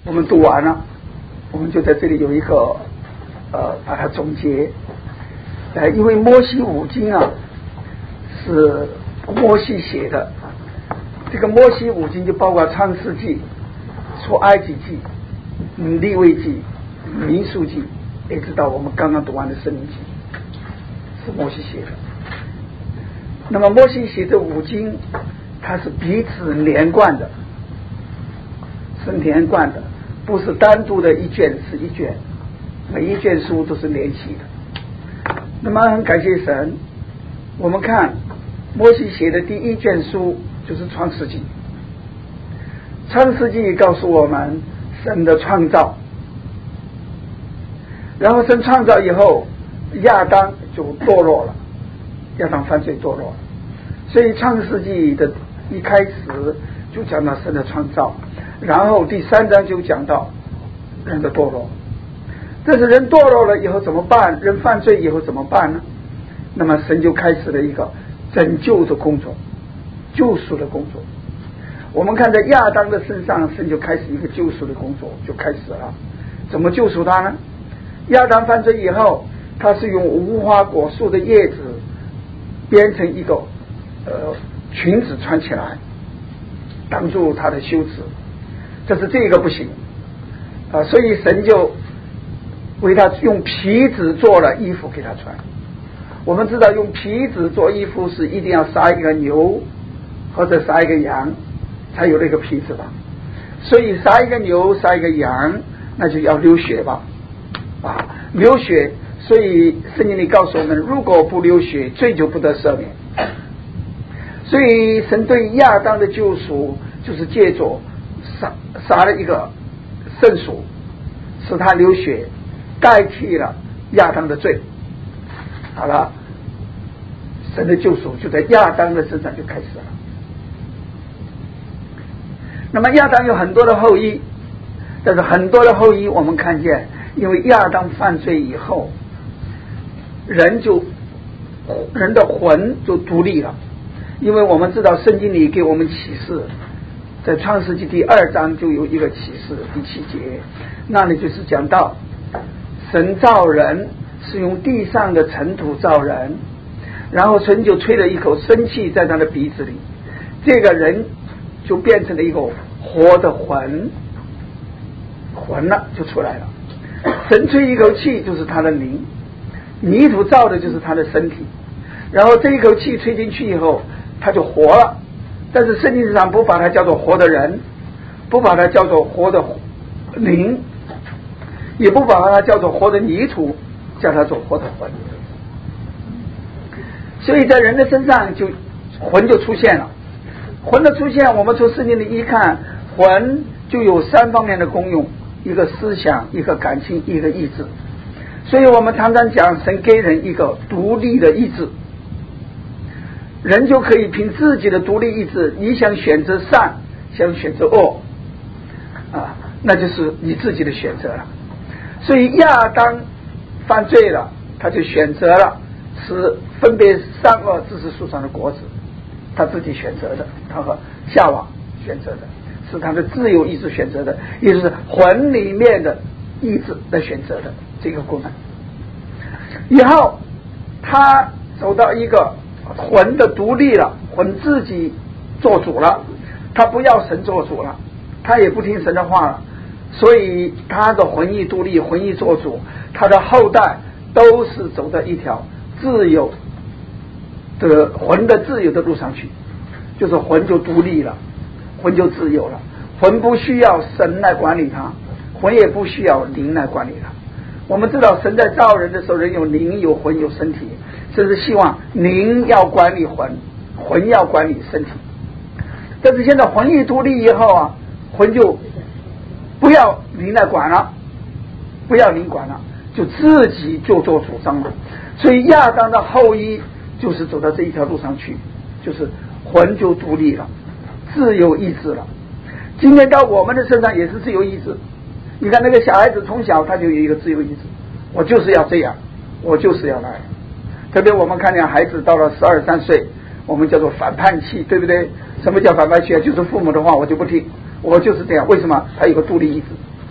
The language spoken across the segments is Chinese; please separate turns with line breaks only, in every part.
我们读完了，我们就在这里有一个把它总结。因为摩西五经啊是摩西写的，这个摩西五经就包括创世纪、出埃及记、利未记、民数记，一直到我们刚刚读完的申命记，是摩西写的。那么摩西写这五经，它是彼此连贯的，是连贯的，不是单独的一卷是一卷，每一卷书都是连系的。那么很感谢神，我们看摩西写的第一卷书就是创世纪。创世纪告诉我们神的创造，然后神创造以后，亚当就堕落了，亚当犯罪堕落了，所以创世纪的一开始就讲到神的创造，然后第3章就讲到人的堕落。这是人堕落了以后怎么办？人犯罪以后怎么办呢？那么神就开始了一个拯救的工作，救赎的工作。我们看在亚当的身上，神就开始一个救赎的工作就开始了。怎么救赎他呢？亚当犯罪以后，他是用无花果树的叶子编成一个裙子穿起来，挡住他的羞耻。这是这个不行所以神就为他用皮子做了衣服给他穿。我们知道用皮子做衣服是一定要杀一个牛或者杀一个羊才有那个皮子吧，所以杀一个牛杀一个羊那就要流血吧流血，所以圣经里告诉我们，如果不流血，罪就不得赦免。所以神对亚当的救赎就是借着杀了一个圣属，使他流血代替了亚当的罪。好了，神的救赎就在亚当的身上就开始了。那么亚当有很多的后裔，但是很多的后裔我们看见，因为亚当犯罪以后，人的魂就独立了。因为我们知道圣经里给我们启示，在创世纪第2章就有一个启示，第7节，那里就是讲到神造人是用地上的尘土造人，然后神就吹了一口生气在他的鼻子里，这个人就变成了一个活的魂了，就出来了。神吹一口气就是他的灵，泥土造的就是他的身体，然后这一口气吹进去以后他就活了。但是圣经上不把它叫做活的人，不把它叫做活的灵，也不把它叫做活的泥土，叫它做活的魂。所以在人的身上就魂就出现了。魂的出现，我们从圣经里一看，魂就有3方面的功用，一个思想，一个感情，一个意志。所以我们常常讲神给人一个独立的意志，人就可以凭自己的独立意志，你想选择善，想选择恶那就是你自己的选择了。所以亚当犯罪了，他就选择了是分别善恶知识树上的果子，他自己选择的，他和夏娃选择的，是他的自由意志选择的，也就是魂里面的意志来选择的这个功能。以后他走到一个魂的独立了，魂自己做主了，他不要神做主了，他也不听神的话了，所以他的魂意独立，魂意做主，他的后代都是走到一条自由的魂的自由的路上去，就是魂就独立了，魂就自由了，魂不需要神来管理它，魂也不需要灵来管理它。我们知道神在造人的时候，人有灵有魂有身体，甚至希望灵要管理魂，魂要管理身体。但是现在魂一独立以后魂就不要灵来管了，不要灵管了，就自己就做主张了。所以亚当的后裔就是走到这一条路上去，就是魂就独立了，自由意志了。今天到我们的身上也是自由意志。你看那个小孩子从小他就有一个自由意志，我就是要这样，我就是要来。特别我们看见孩子到了12、13岁，我们叫做反叛期，对不对？什么叫反叛期就是父母的话我就不听，我就是这样。为什么？他有个独立意志，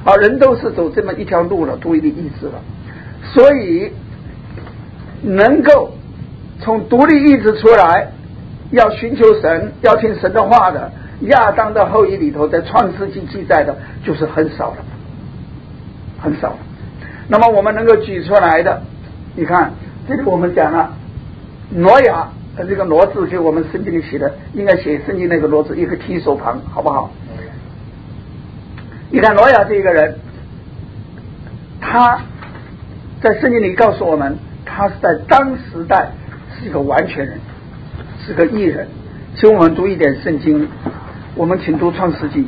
人都是走这么一条路了，独立意志了，所以能够从独立意志出来要寻求神，要听神的话的，亚当的后裔里头在创世纪记载的就是很少了，很少了。那么我们能够举出来的，你看这里我们讲了挪亚，这个挪字给我们圣经里写的，应该写圣经那个挪字一个提手旁，好不好？你看挪亚这个人，他在圣经里告诉我们，他是在当时代是一个完全人，是个义人。请我们读一点圣经，我们请读创世纪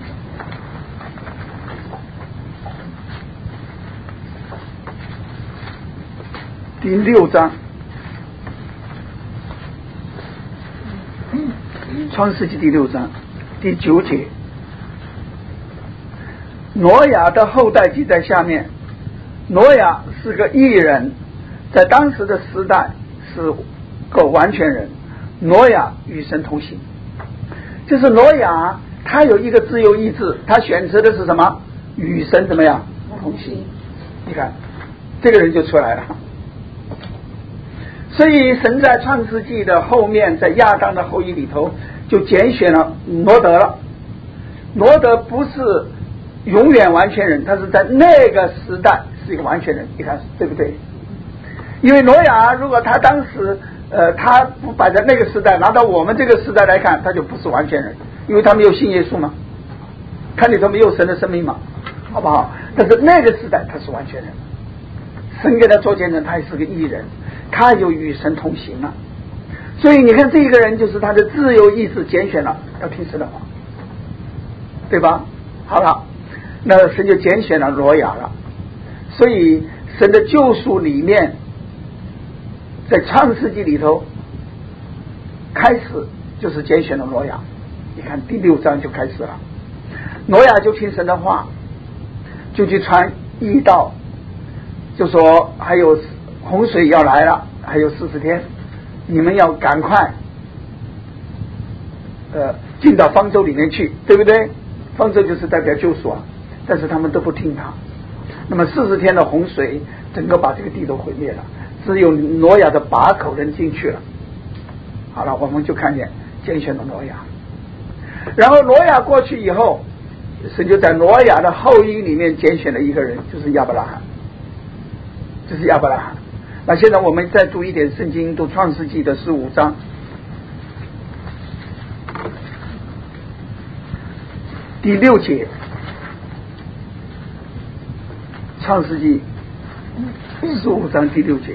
第6章，创世纪第6章第9节，挪亚的后代记在下面。挪亚是个义人，在当时的时代是个完全人。挪亚与神同行，就是挪亚他有一个自由意志，他选择的是什么？与神怎么样同行？你看这个人就出来了。所以神在创世纪的后面，在亚当的后裔里头就拣选了挪德了。挪德不是永远完全人，他是在那个时代是一个完全人，你看对不对？因为挪亚如果他当时他不摆在那个时代，拿到我们这个时代来看，他就不是完全人，因为他没有信耶稣嘛，他里头没有神的生命嘛，好不好？但是那个时代他是完全人，神给他做见证，他也是个义人，他就与神同行了。所以你看这个人就是他的自由意志拣选了要听神的话，对吧？好了，那神就拣选了挪亚了。所以神的救赎里面，在创世纪里头开始就是拣选了挪亚。你看第6章就开始了，挪亚就听神的话，就去传义道，就说还有洪水要来了，还有40天，你们要赶快进到方舟里面去，对不对？方舟就是代表救赎啊，但是他们都不听他。那么40天的洪水整个把这个地都毁灭了，只有挪亚的把口人进去了。好了，我们就看见拣选了挪亚。然后挪亚过去以后，神就在挪亚的后裔里面拣选了一个人，就是亚伯拉罕。这是亚伯拉罕。那现在我们再读一点圣经，读创世纪的15章第6节。创世纪15章第6节，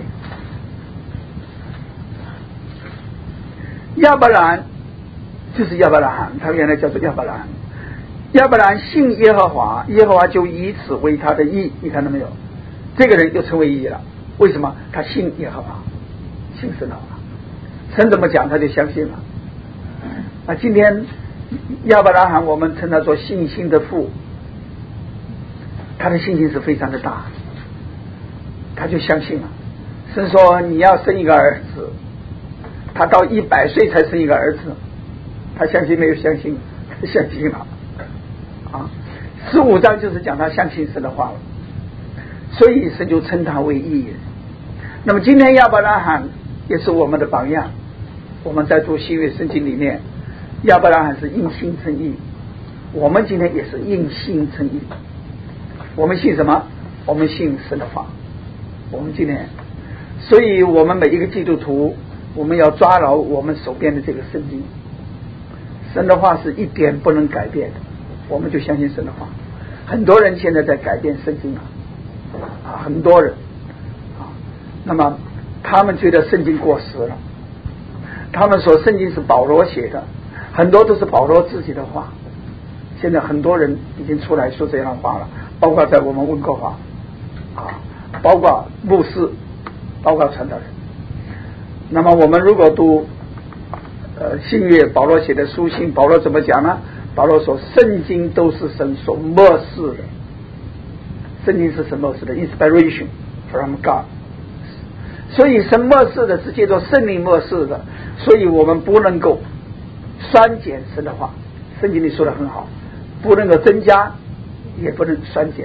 亚伯兰就是亚伯拉罕，他原来叫做亚伯兰。亚伯兰信耶和华，耶和华就以此为他的义。你看到没有？这个人就成为义了。为什么？他信耶和华，信神的话，神怎么讲他就相信了。那今天亚伯拉罕我们称他做信心的父，他的信心是非常的大，他就相信了。神说你要生一个儿子，他到100岁才生一个儿子，他相信没有相信？他相信了啊。15章就是讲他相信神的话了，所以神就称他为义人。那么今天亚伯拉罕也是我们的榜样，我们在读新约圣经里面，亚伯拉罕是因信称义，我们今天也是因信称义。我们信什么？我们信神的话。我们今天，所以我们每一个基督徒，我们要抓牢我们手边的这个圣经，神的话是一点不能改变的，我们就相信神的话。很多人现在在改变圣经啊，很多人啊，那么他们觉得圣经过时了，他们说圣经是保罗写的，很多都是保罗自己的话。现在很多人已经出来说这样的话了，包括在我们温哥华啊，包括牧师，包括传道人。那么我们如果读新约保罗写的书信，保罗怎么讲呢？保罗说圣经都是神所默示的，圣经是神默示的 inspiration from God， 所以神默示的是借着圣灵默示的，所以我们不能够删减神的话。圣经里说的很好，不能够增加也不能删减，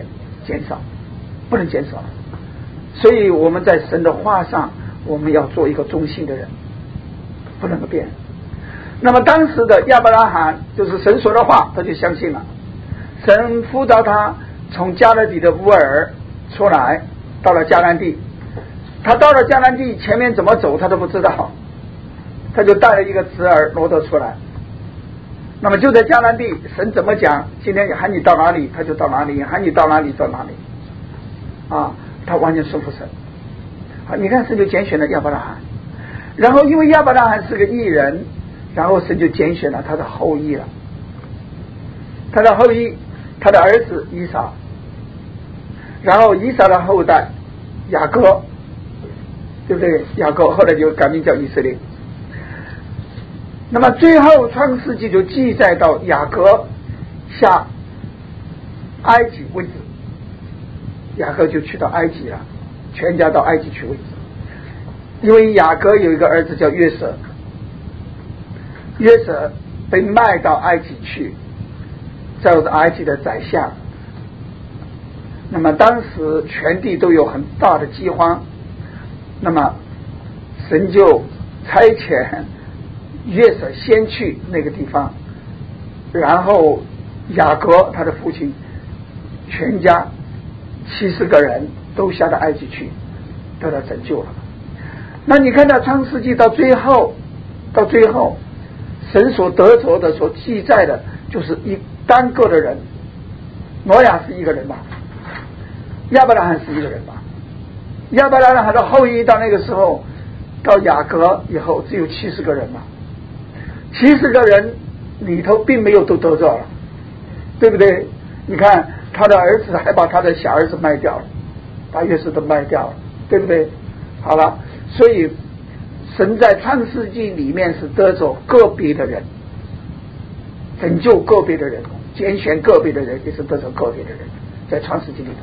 减少，不能减少。所以我们在神的话上，我们要做一个忠心的人，不能够变。那么当时的亚伯拉罕就是神说的话，他就相信了。神呼召他从迦勒底的乌尔出来，到了迦南地。他到了迦南地，前面怎么走他都不知道，他就带了一个侄儿罗德出来。那么就在迦南地，神怎么讲，今天喊你到哪里他就到哪里，喊你到哪里到哪里啊，他完全顺服神。好，你看神就拣选了亚伯拉罕，然后因为亚伯拉罕是个义人，然后神就拣选了他的后裔了，他的后裔，他的儿子以撒，然后以撒的后代雅各，对不对？雅各后来就改名叫以色列。那么最后创世纪就记载到雅各下埃及为止，雅各就去到埃及了，全家到埃及去为止。因为雅各有一个儿子叫约瑟，约瑟被卖到埃及去，做埃及的宰相。那么当时全地都有很大的饥荒，那么神就差遣约瑟先去那个地方，然后雅各他的父亲全家70个人都下到埃及去，得到拯救了。那你看到创世纪到最后神所得着的所记载的就是一单个的人，挪亚是一个人吧，亚伯拉罕是一个人吧，亚伯拉罕的后裔到那个时候到雅各以后只有70个人嘛，70个人里头并没有都得着了，对不对？你看他的儿子还把他的小儿子卖掉了，把约瑟都卖掉了，对不对？好了，所以神在创世纪里面是得着个别的人，拯救个别的人，拣选个别的人，也是得着个别的人，在创世纪里头。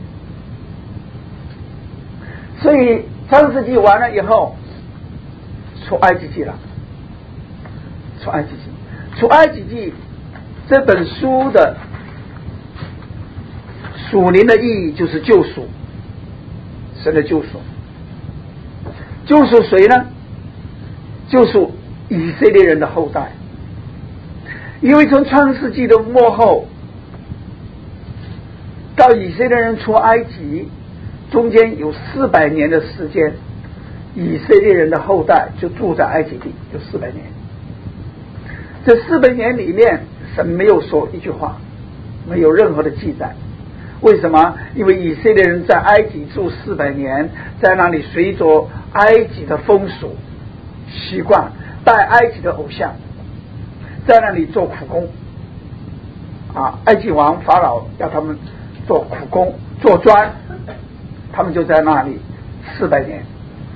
所以创世纪完了以后出埃及记了，出埃及记这本书的属灵的意义就是救赎，神的救赎。救赎谁呢？救赎以色列人的后代。因为从创世纪的末后到以色列人出埃及中间有400年的时间，以色列人的后代就住在埃及地，就400年。这400年里面神没有说一句话，没有任何的记载。为什么？因为以色列人在埃及住400年，在那里随着埃及的风俗习惯，拜埃及的偶像，在那里做苦工啊！埃及王法老要他们做苦工做砖，他们就在那里400年。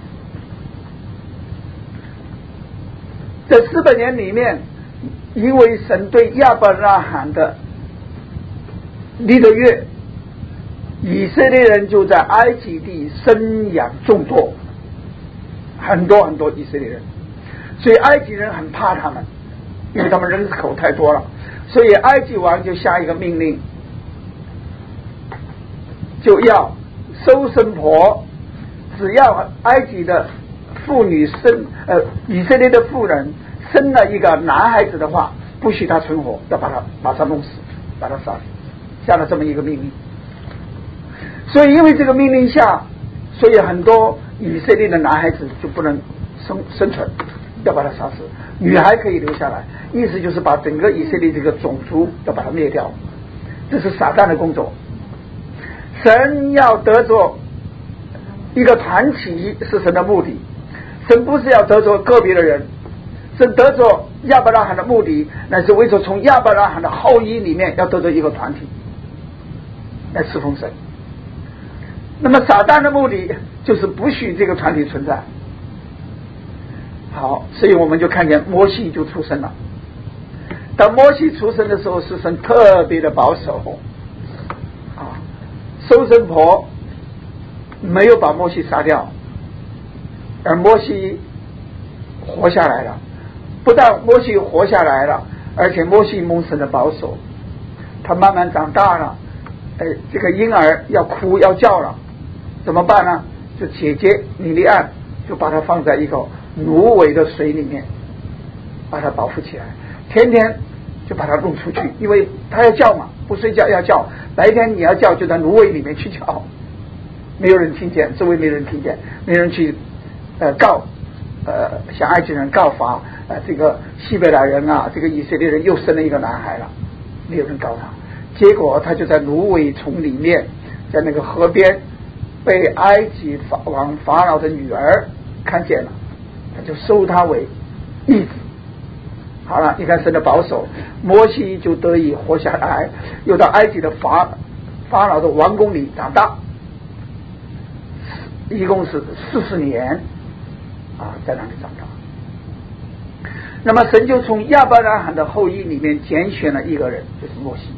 这400年里面，因为神对亚伯拉罕的立的约，以色列人就在埃及地生养众多，很多很多以色列人，所以埃及人很怕他们，因为他们人口太多了，所以埃及王就下一个命令，就要收生婆，只要埃及的妇女以色列的妇人生了一个男孩子的话，不许他存活，要把他马上弄死，把他杀死，下了这么一个命令。所以因为这个命令下，所以很多以色列的男孩子就不能生存，要把他杀死，女孩可以留下来，意思就是把整个以色列这个种族要把它灭掉。这是撒旦的工作。神要得着一个团体是神的目的，神不是要得着个别的人，神得着亚伯拉罕的目的乃是为着从亚伯拉罕的后裔里面要得着一个团体来侍奉神。那么撒旦的目的就是不许这个团体存在。好，所以我们就看见摩西就出生了。当摩西出生的时候，是神特别的保守啊，收生婆没有把摩西杀掉，而摩西活下来了。不但摩西活下来了，而且摩西蒙神的保守，他慢慢长大了， 这个婴儿要哭要叫了，怎么办呢？就姐姐米利暗就把它放在一个芦苇的水里面，把它保护起来，天天就把它弄出去，因为它要叫嘛，不睡觉要叫，白天你要叫就在芦苇里面去叫，没有人听见，周围没人听见，没人去告向埃及人告发这个西北来人啊，这个以色列人又生了一个男孩了，没有人告他。结果他就在芦苇丛里面，在那个河边被埃及王法老的女儿看见了，他就收他为义子。好了，你看神的保守，摩西就得以活下来，又到埃及的法老的王宫里长大，一共是40年在那里长大。那么神就从亚伯拉罕的后裔里面拣选了一个人，就是摩西，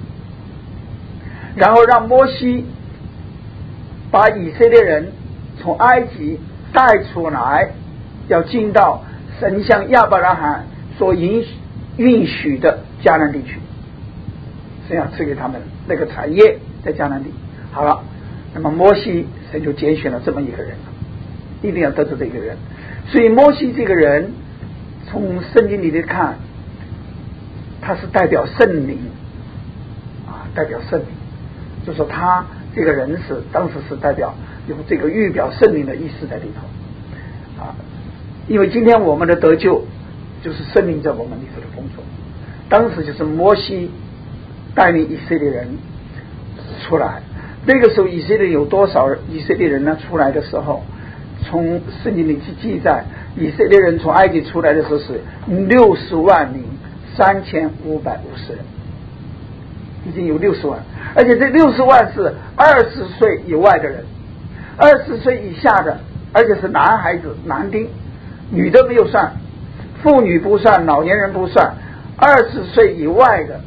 然后让摩西把以色列人从埃及带出来，要进到神向亚伯拉罕所允许的迦南地区，神要赐给他们那个产业在迦南地。好了，那么摩西神就拣选了这么一个人，一定要得着这个人。所以摩西这个人从圣经里面看，他是代表圣灵代表圣灵，就说他这个人是当时是代表有这个预表圣灵的意思在里头因为今天我们的得救就是圣灵在我们里头的工作，当时就是摩西带领以色列人出来，那个时候以色列有多少以色列人呢？出来的时候，从圣经里去记载，以色列人从埃及出来的时候是60万零3550人，已经有60万，而且这60万是20岁以外的人，20岁以下的，而且是男孩子男丁，女的没有算，妇女不算，老年人不算，20岁以外的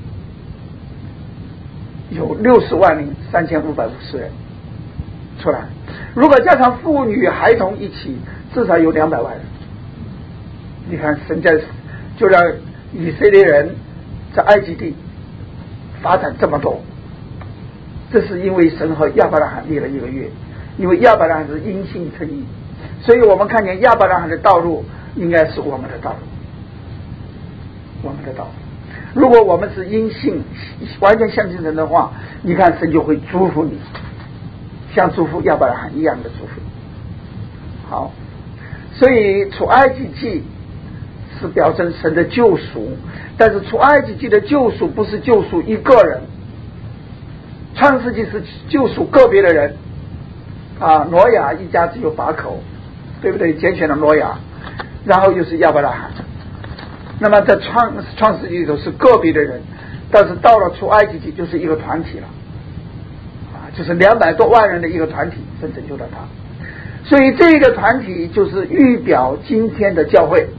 有60万零3550人出来，如果加上妇女孩童一起，至少有200万人。你看神在就让以色列人在埃及地发展这么多，这是因为神和亚伯拉罕立了一个约，因为亚伯拉罕是因信称义，所以我们看见亚伯拉罕的道路应该是我们的道路，我们的道路。如果我们是因信完全相信神的话，你看神就会祝福你，像祝福亚伯拉罕一样的祝福。好，所以出埃及记是表征神的救赎，但是出埃及记的救赎不是救赎一个人，创世纪是救赎个别的人挪亚一家只有8口，对不对？拣选了挪亚，然后又是亚伯拉罕。那么在创世纪里头是个别的人，但是到了出埃及记就是一个团体了就是200多万人的一个团体，神拯救了他。所以这个团体就是预表今天的教会。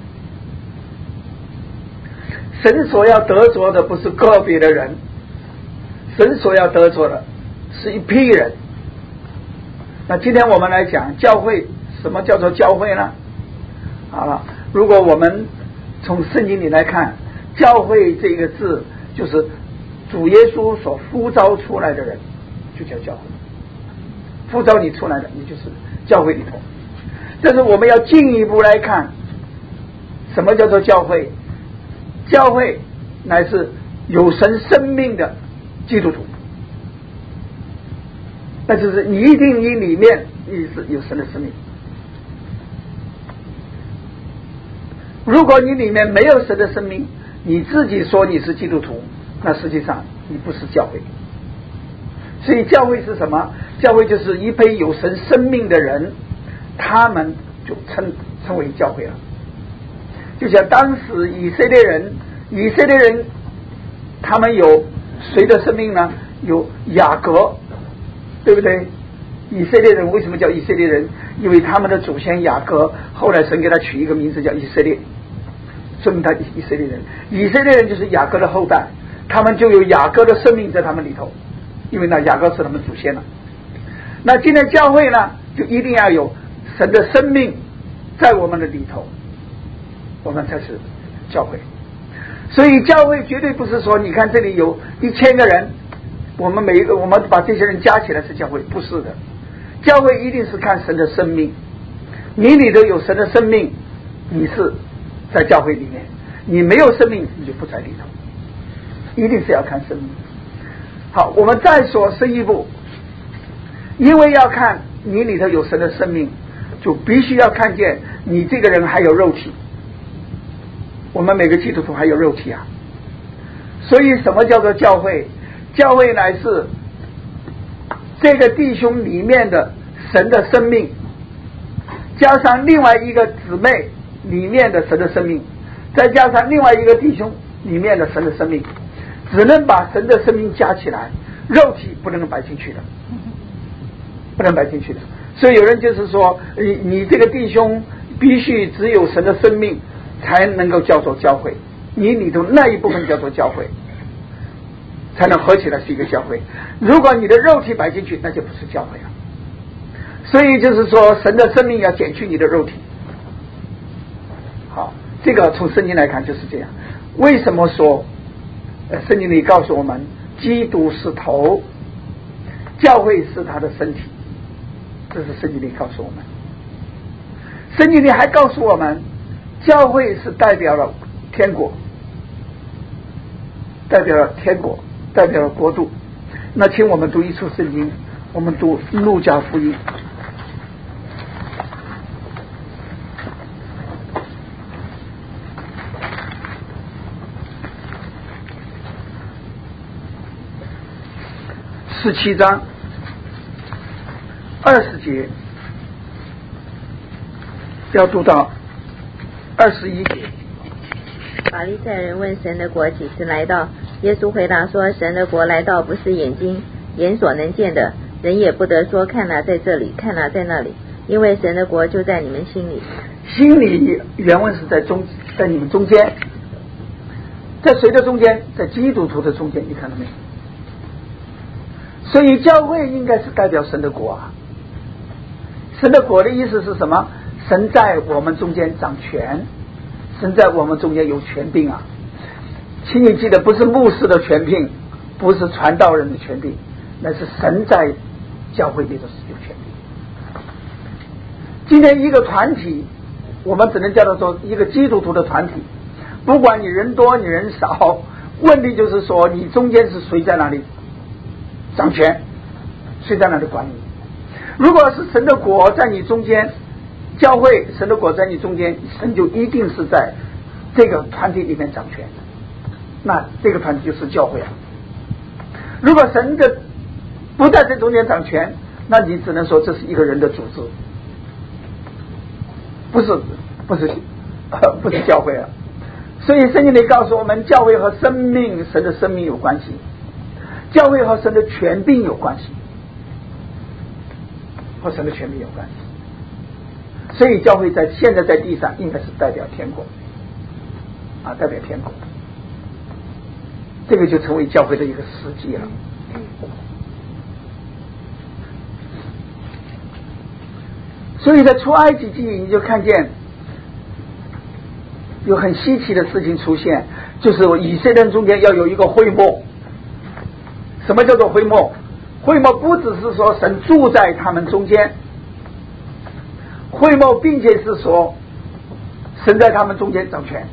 神所要得着的不是个别的人，神所要得着的是一批人。那今天我们来讲教会，什么叫做教会呢？好了，如果我们从圣经里来看，教会这个字就是主耶稣所呼召出来的人，就叫教会。呼召你出来的，你就是教会里头。但是我们要进一步来看，什么叫做教会？教会乃是有神生命的基督徒，那就是你一定你里面你是有神的生命。如果你里面没有神的生命，你自己说你是基督徒，那实际上你不是教会。所以教会是什么？教会就是一批有神生命的人，他们就称为教会了。就像当时以色列人他们有谁的生命呢？有雅各，对不对？以色列人为什么叫以色列人？因为他们的祖先雅各，后来神给他取一个名字叫以色列，说明他以色列人。以色列人就是雅各的后代，他们就有雅各的生命在他们里头，因为那雅各是他们祖先了。那今天教会呢，就一定要有神的生命在我们的里头，我们才是教会。所以教会绝对不是说你看这里有1000个人， 我们把这些人加起来是教会，不是的。教会一定是看神的生命，你里头有神的生命，你是在教会里面；你没有生命，你就不在里头。一定是要看生命。好，我们再说深一步，因为要看你里头有神的生命，就必须要看见你这个人还有肉体。我们每个基督徒还有肉体啊，所以什么叫做教会？教会乃是这个弟兄里面的神的生命，加上另外一个姊妹里面的神的生命，再加上另外一个弟兄里面的神的生命，只能把神的生命加起来，肉体不能摆进去的，不能摆进去的。所以有人就是说，你这个弟兄必须只有神的生命才能够叫做教会，你里头那一部分叫做教会，才能合起来是一个教会。如果你的肉体摆进去，那就不是教会了。所以就是说，神的生命要减去你的肉体。好，这个从圣经来看就是这样。为什么说圣经里告诉我们，基督是头，教会是他的身体？这是圣经里告诉我们。圣经里还告诉我们，教会是代表了天国，代表了天国，代表了国度。那请我们读一处圣经，我们读路加福音17章20节，要读到21节。
法利赛人问神的国几时来到？耶稣回答说，神的国来到不是眼所能见的，人也不得说看哪在这里，看哪在那里，因为神的国就在你们心里。
心里原文是在你们中间，在谁的中间？在基督徒的中间，你看到没有？所以教会应该是代表神的国啊。神的国的意思是什么？神在我们中间掌权，神在我们中间有权柄啊。请你记得，不是牧师的权柄，不是传道人的权柄，那是神在教会里头是有权柄。今天一个团体，我们只能叫做一个基督徒的团体，不管你人多你人少，问题就是说你中间是谁在哪里掌权，谁在哪里管理。如果是神的国在你中间，教会神的国在你中间，神就一定是在这个团体里面掌权，那这个团体就是教会啊。如果神的不在这中间掌权，那你只能说这是一个人的组织，不是教会啊。所以圣经里告诉我们，教会和生命，神的生命有关系，教会和神的权柄有关系，和神的权柄有关系。所以教会现在在地上应该是代表天国啊，代表天国，这个就成为教会的一个实际了。所以在出埃及记你就看见有很稀奇的事情出现，就是以色列人中间要有一个会幕。什么叫做会幕？会幕不只是说神住在他们中间，会幕并且是说神在他们中间掌权。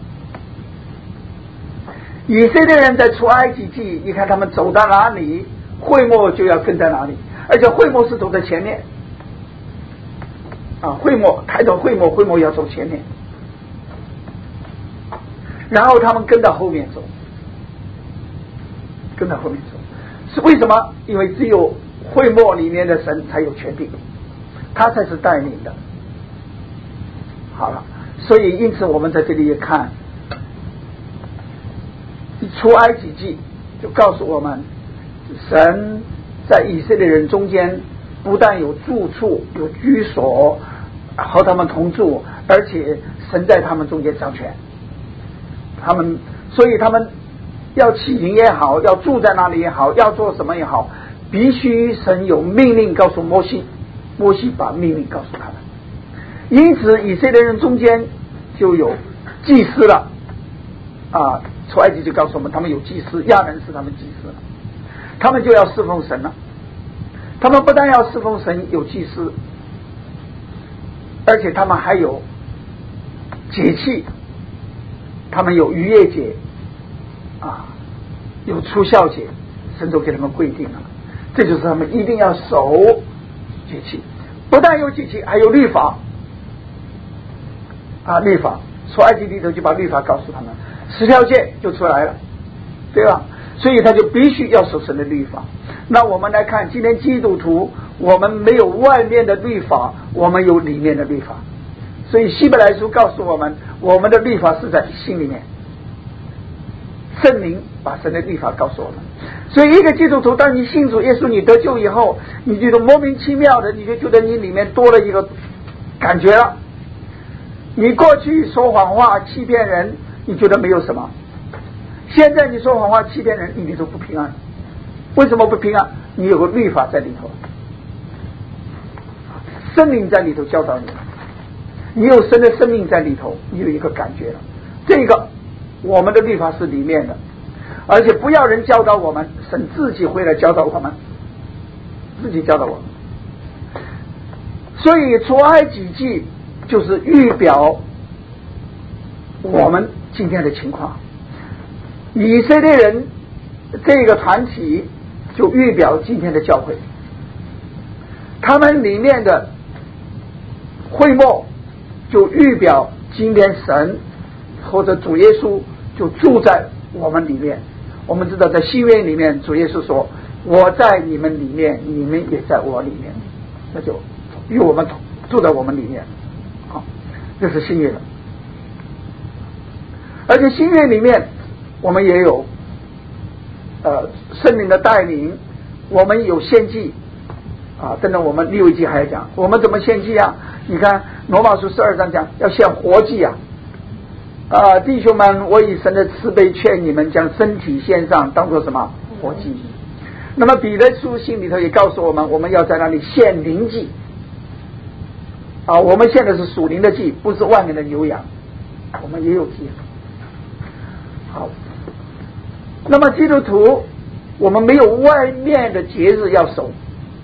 以色列人在出埃及记，你看他们走到哪里，会幕就要跟在哪里，而且会幕是走在前面啊，会幕抬头会幕要走前面，然后他们跟到后面走，跟到后面走。是为什么？因为只有会幕里面的神才有权柄，他才是带领的。好了，所以因此我们在这里也看出埃及记就告诉我们，神在以色列人中间不但有住处有居所和他们同住，而且神在他们中间掌权。所以他们要起营也好，要住在哪里也好，要做什么也好，必须神有命令告诉摩西，摩西把命令告诉他们。因此以色列人中间就有祭司了啊，出埃及就告诉我们他们有祭司，亚人是他们祭司了。 他们就要侍奉神了。他们不但要侍奉神有祭司，而且他们还有节气，他们有逾越节有除酵节，神都给他们规定了，这就是他们一定要守节气。不但有节气，还有律法律法，出埃及里头就把律法告诉他们，10条诫就出来了，对吧？所以他就必须要守神的律法。那我们来看今天基督徒，我们没有外面的律法，我们有里面的律法。所以希伯来书告诉我们，我们的律法是在心里面，圣灵把神的律法告诉我们。所以一个基督徒，当你信主耶稣，你得救以后，你觉得莫名其妙的，你就觉得你里面多了一个感觉了。你过去说谎话欺骗人，你觉得没有什么，现在你说谎话欺骗人，你里头不平安。为什么不平安？你有个律法在里头，生命在里头教导你，你有神的生命在里头，你有一个感觉了。这个我们的律法是里面的，而且不要人教导我们，神自己会来教导我们，自己教导我们。所以出埃及记就是预表我们今天的情况。以色列人这个团体就预表今天的教会，他们里面的会幕就预表今天神或者主耶稣就住在我们里面。我们知道在新约里面主耶稣说，我在你们里面，你们也在我里面，那就与我们住在我们里面。这是新约的。而且新约里面我们也有圣灵的带领，我们有献祭等等。我们利未记还要讲我们怎么献祭啊。你看罗马书12章讲要献活祭弟兄们，我以神的慈悲劝你们，将身体献上，当作什么？活祭。那么彼得书信里头也告诉我们，我们要在那里献灵祭我们献的是属灵的祭，不是外面的牛羊，我们也有祭。好，那么基督徒我们没有外面的节日要守，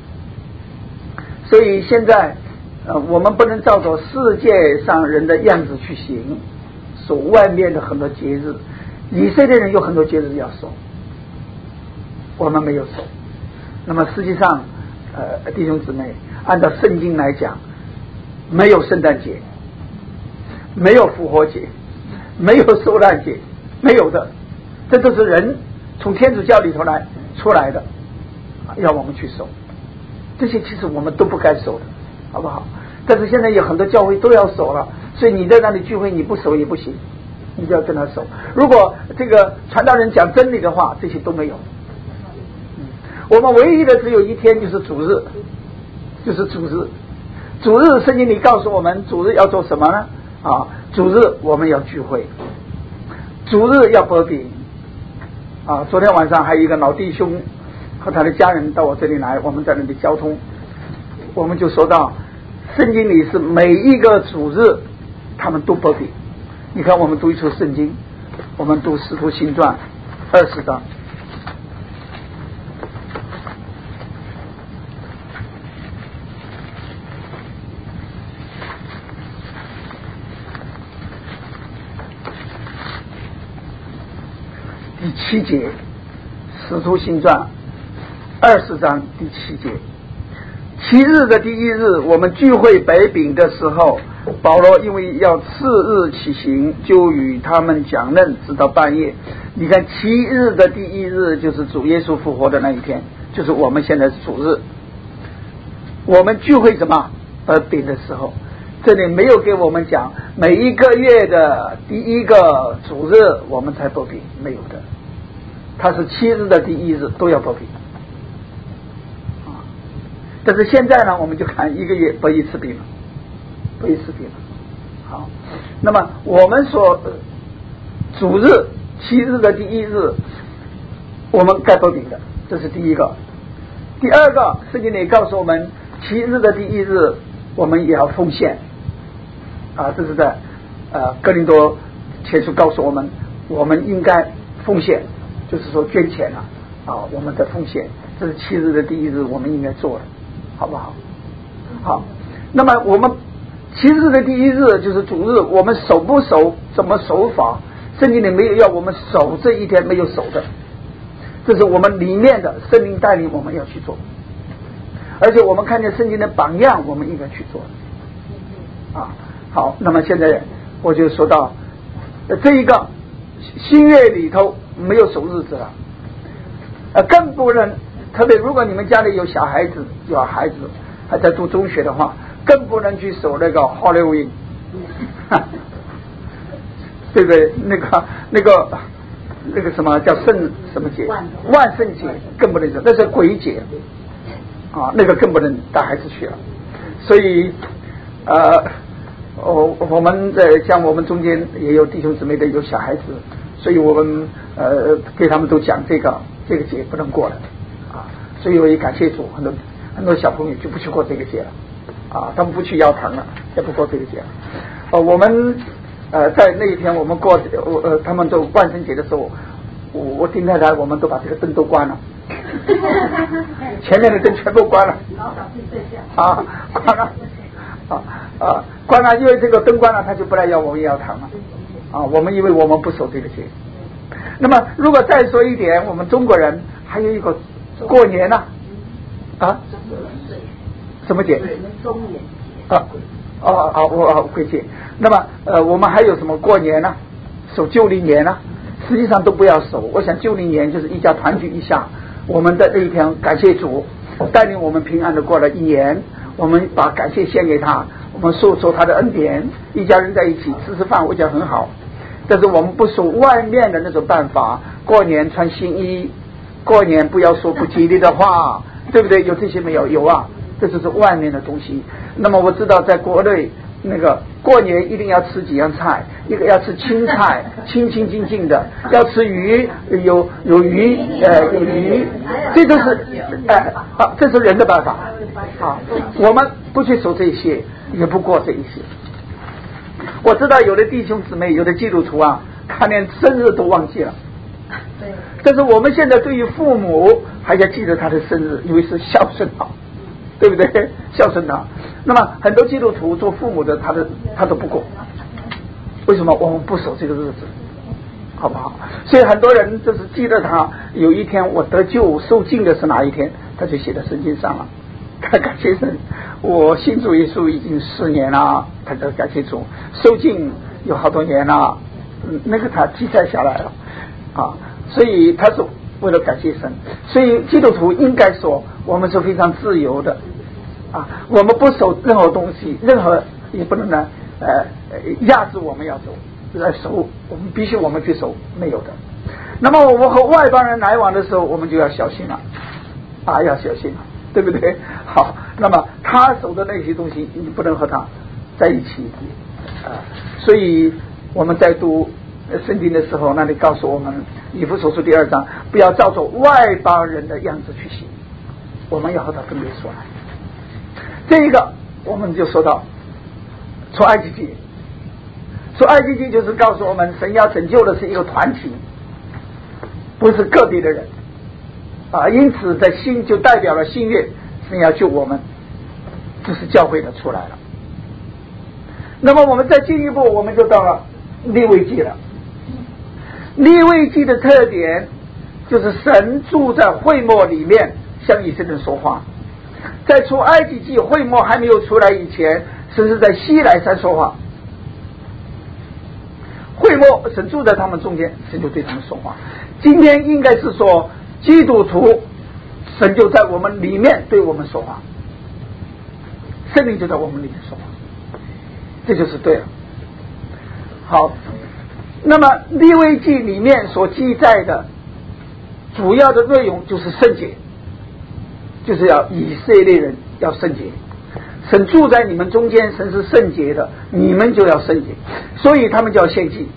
所以现在我们不能照着世界上人的样子去行，守外面的很多节日。以色列人有很多节日要守，我们没有守。那么实际上弟兄姊妹，按照圣经来讲，没有圣诞节，没有复活节，没有受难节，没有的。这都是人从天主教里头来出来的，要我们去守。这些其实我们都不该守的，好不好？但是现在有很多教会都要守了，所以你在那里聚会你不守也不行，你就要跟他守。如果这个传道人讲真理的话，这些都没有。我们唯一的只有一天，就是主日，就是主日。主日圣经里告诉我们，主日要做什么呢？主日我们要聚会，主日要擘饼。昨天晚上还有一个老弟兄和他的家人到我这里来，我们在那里交通，我们就说到圣经里是每一个主日他们都擘饼。你看我们读一处圣经，我们读使徒行传20章。第7节，使徒行传20章第7节。7日的第1日，我们聚会摆饼的时候，保罗因为要次日起行，就与他们讲论，直到半夜。你看7日的第1日就是主耶稣复活的那一天，就是我们现在是主日。我们聚会什么摆饼的时候，这里没有给我们讲每一个月的第1个主日我们才擘饼，没有的。它是7日的第1日都要擘饼。但是现在呢，我们就看1个月擘一次饼了，擘一次饼了。好，那么我们说主日7日的第1日我们该擘饼的，这是第一个。第二个，圣经里告诉我们7日的第1日我们也要奉献这是在哥林多前书告诉我们，我们应该奉献，就是说捐钱我们的奉献，这是7日的第1日，我们应该做的，好不好？好，那么我们7日的第1日就是主日，我们守不守，怎么守法？圣经里没有要我们守这一天没有守的，这是我们里面的圣灵带领我们要去做，而且我们看见圣经的榜样，我们应该去做好，那么现在我就说到这一个新月里头没有守日子了，更不能，特别如果你们家里有小孩子还在读中学的话，更不能去守那个 Halloween， 对不对？那个什么叫圣什么节？万圣节更不能守，那是鬼节那个更不能带孩子去了。所以我们像我们中间也有弟兄姊妹的有小孩子，所以我们给他们都讲这个节不能过了所以我也感谢主，很多小朋友就不去过这个节了他们不去摇堂了，也不过这个节了我们在那一天我们过他们都万圣节的时候，我丁太太我们都把这个灯都关了前面的灯全部关了关了，因为这个灯关了，他就不来要我们摇堂了我们因为我们不守这个节。那么如果再说一点，我们中国人还有一个过年呢什么节？归节。那么我们还有什么过年呢？守旧历年呢？实际上都不要守。我想旧历年就是一家团聚一下，我们的那一天感谢主带领我们平安的过了一年，我们把感谢献给他，我们受他的恩典，一家人在一起吃饭，我讲很好。但是我们不守外面的那种办法，过年穿新衣，过年不要说不吉利的话，对不对？有这些没有？有这就是外面的东西。那么我知道在国内那个过年一定要吃几样菜，一个要吃青菜，清清净净的，要吃鱼，有鱼有鱼，这都是这是人的办法我们不去守这些，也不过这一些。我知道有的弟兄姊妹，有的基督徒他连生日都忘记了。但是我们现在对于父母还要记得他的生日，因为是孝顺他，对不对？孝顺他。那么很多基督徒做父母的，他都不过。为什么我们不守这个日子？好不好？所以很多人就是记得他有一天我得救受尽的是哪一天，他就写在圣经上了。他感谢神，我信主耶稣已经4年了，他就感谢主，受尽有好多年了，那个他记载下来了所以他是为了感谢神。所以基督徒应该说我们是非常自由的我们不守任何东西，任何也不能压制我们要走来守，我们必须我们去守，没有的。那么我们和外邦人来往的时候，我们就要小心了要小心了，对不对？好，那么他守的那些东西你不能和他在一起所以我们在读圣经的时候，那里告诉我们以弗所书第2章，不要照着外邦人的样子去行，我们要和他分别出来。这一个我们就说到出埃及记，出埃及记就是告诉我们神要拯救的是一个团体，不是个别的人因此在新就代表了新约，神要救我们，就是教会的出来了。那么我们再进一步，我们就到了利未记了。利未记的特点就是神住在会幕里面向以色列人说话。在出埃及记会幕还没有出来以前，神是在西乃山说话，会幕神住在他们中间，神就对他们说话。今天应该是说基督徒神就在我们里面对我们说话，圣灵就在我们里面说话，这就是对了。好，那么利未记里面所记载的主要的内容就是圣洁，就是要以色列人要圣洁，神住在你们中间，神是圣洁的，你们就要圣洁，所以他们就要献祭，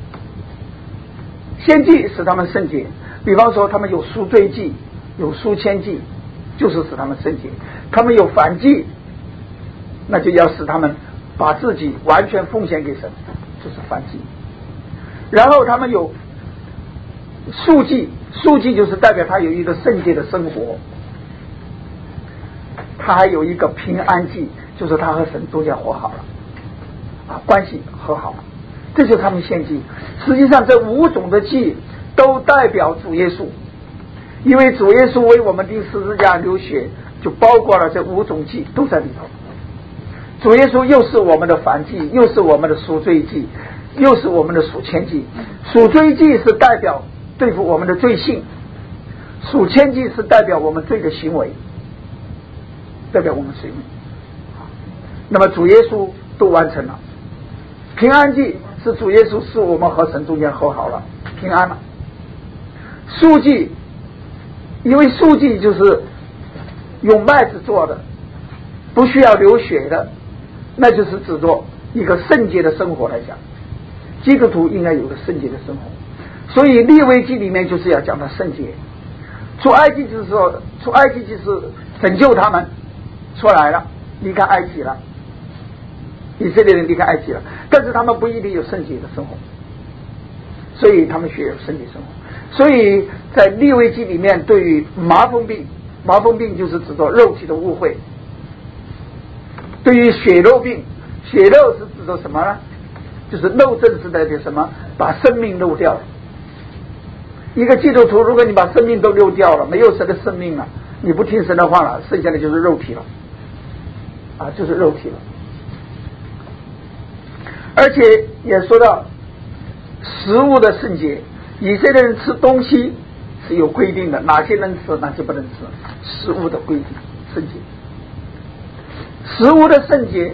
献祭使他们圣洁。比方说他们有赎罪祭，有赎愆祭，就是使他们圣洁。他们有燔祭，那就要使他们把自己完全奉献给神，就是燔祭。然后他们有赎祭， 书记就是代表他有一个圣洁的生活，他还有一个平安祭，就是他和神中间和好了关系和好了，这就是他们献祭。实际上这5种的祭都代表主耶稣，因为主耶稣为我们钉十字架流血，就包括了这5种祭都在里头。主耶稣又是我们的燔祭，又是我们的赎罪祭，又是我们的赎愆祭。赎罪祭是代表对付我们的罪性，赎愆祭是代表我们罪的行为，代表我们罪。那么主耶稣都完成了。平安祭是主耶稣使我们和神中间和好了，平安了。赎祭，因为赎祭就是用麦子做的，不需要流血的，那就是指着一个圣洁的生活来讲，基督徒应该有个圣洁的生活。所以利未记里面就是要讲到圣洁。出埃及就是说，出埃及就是拯救他们出来了，离开埃及了，以色列人离开埃及了，但是他们不一定有圣洁的生活，所以他们需要有圣洁生活。所以在利未记里面，对于麻风病就是指着肉体的污秽；对于血肉病，血肉是指着什么呢？就是漏症是代表什么？把生命漏掉了。一个基督徒，如果你把生命都漏掉了，没有神的生命了，你不听神的话了，剩下的就是肉体了就是肉体了。而且也说到食物的圣洁，以色列人吃东西是有规定的，哪些能吃，哪些不能吃，食物的规定圣洁。食物的圣洁，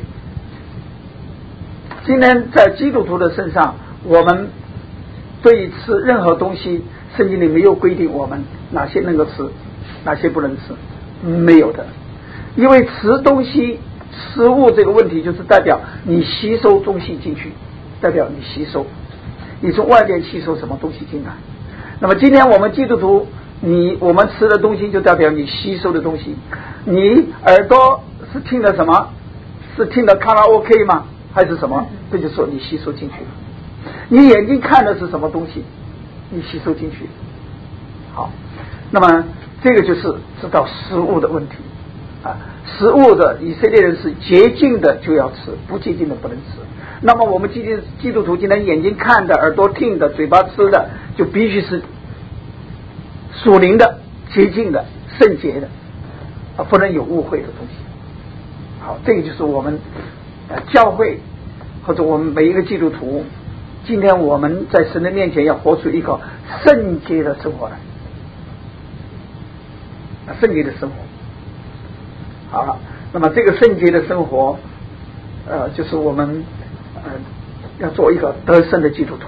今天在基督徒的身上，我们对于吃任何东西，圣经里没有规定我们哪些能够吃，哪些不能吃，没有的。因为吃东西食物这个问题，就是代表你吸收东西进去，代表你吸收，你从外边吸收什么东西进来。那么今天我们基督徒，我们吃的东西就代表你吸收的东西。你耳朵是听的什么？是听的卡拉 OK 吗？还是什么？这就说你吸收进去了。你眼睛看的是什么东西？你吸收进去。好，那么这个就是知道食物的问题食物的以色列人是洁净的就要吃，不洁净的不能吃。那么我们基督徒今天眼睛看的，耳朵听的，嘴巴吃的，就必须是属灵的、洁净的、圣洁的不能有误会的东西。好，这个就是我们教会或者我们每一个基督徒，今天我们在神的面前要活出一个圣洁的生活来，圣洁的生活。好了，那么这个圣洁的生活就是我们要做一个得胜的基督徒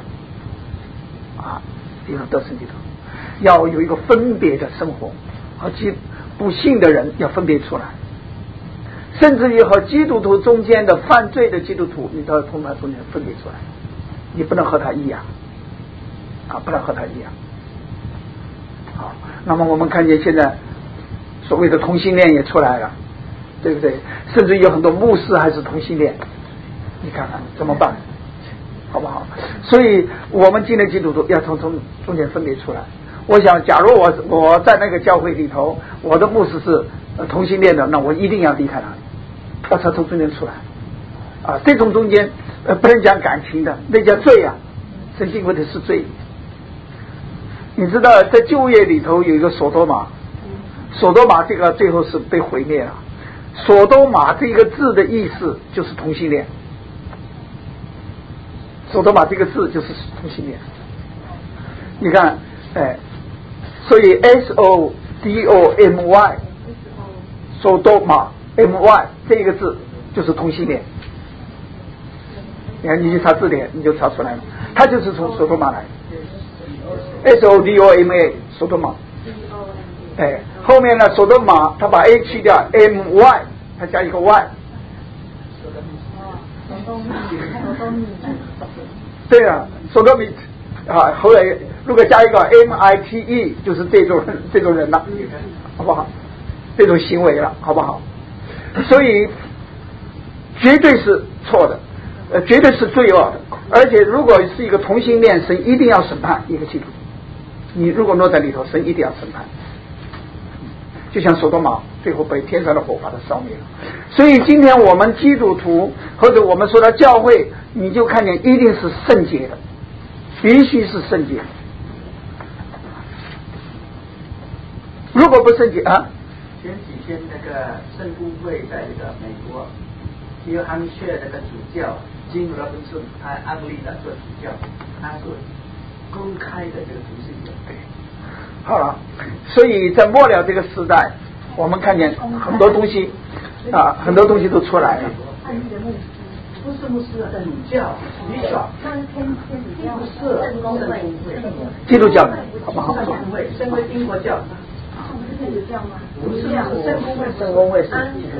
一个得胜基督徒，要有一个分别的生活，和不信的人要分别出来，甚至于和基督徒中间的犯罪的基督徒，你都要从他中间分别出来，你不能和他一样不能和他一样。好，那么我们看见现在所谓的同性恋也出来了，对不对？甚至有很多牧师还是同性恋，你看看怎么办，好不好？所以我们今天基督徒要从中间分别出来。我想假如我在那个教会里头，我的牧师是同性恋的，那我一定要离开他，要从中间出来这种中间不能讲感情的，那叫罪神经或者是罪。你知道在旧约里头有一个索多玛，索多玛这个最后是被毁灭了。索多玛这个字的意思就是同性恋，索多玛这个字就是同性恋。你看所以 SODOMY 索多玛 MY 这个字就是同性恋。你看你去查字典你就查出来了，它就是从索多玛来的， SODOMA 索多玛。后面呢索多玛他把 A 去掉 MY 他加一个 Y， 对索多米后来如果加一个 MITE 就是这种人了，好不好？这种行为了，好不好？所以绝对是错的，绝对是罪恶的。而且如果是一个同性恋，神一定要审判一个基督徒， 你如果落在里头，神一定要审判。就像索多玛最后被天上的火把它烧灭了。所以今天我们基督徒或者我们说的教会，你就看见一定是圣洁的，必须是圣洁的。如果不圣洁啊，
前几天那个圣公会在那个美国约翰逊那个主教金罗宾逊，他安利了做主教，他是公开的这个同性恋。
对，好了，所以在末了这个时代，我们看见很多东西啊，很多东西都出来了。
不是牧师的主教，你说不是圣公会，
基督教的，好不好？
圣公会，身为英国教。
是基督教吗？
不是圣公会，
圣公会是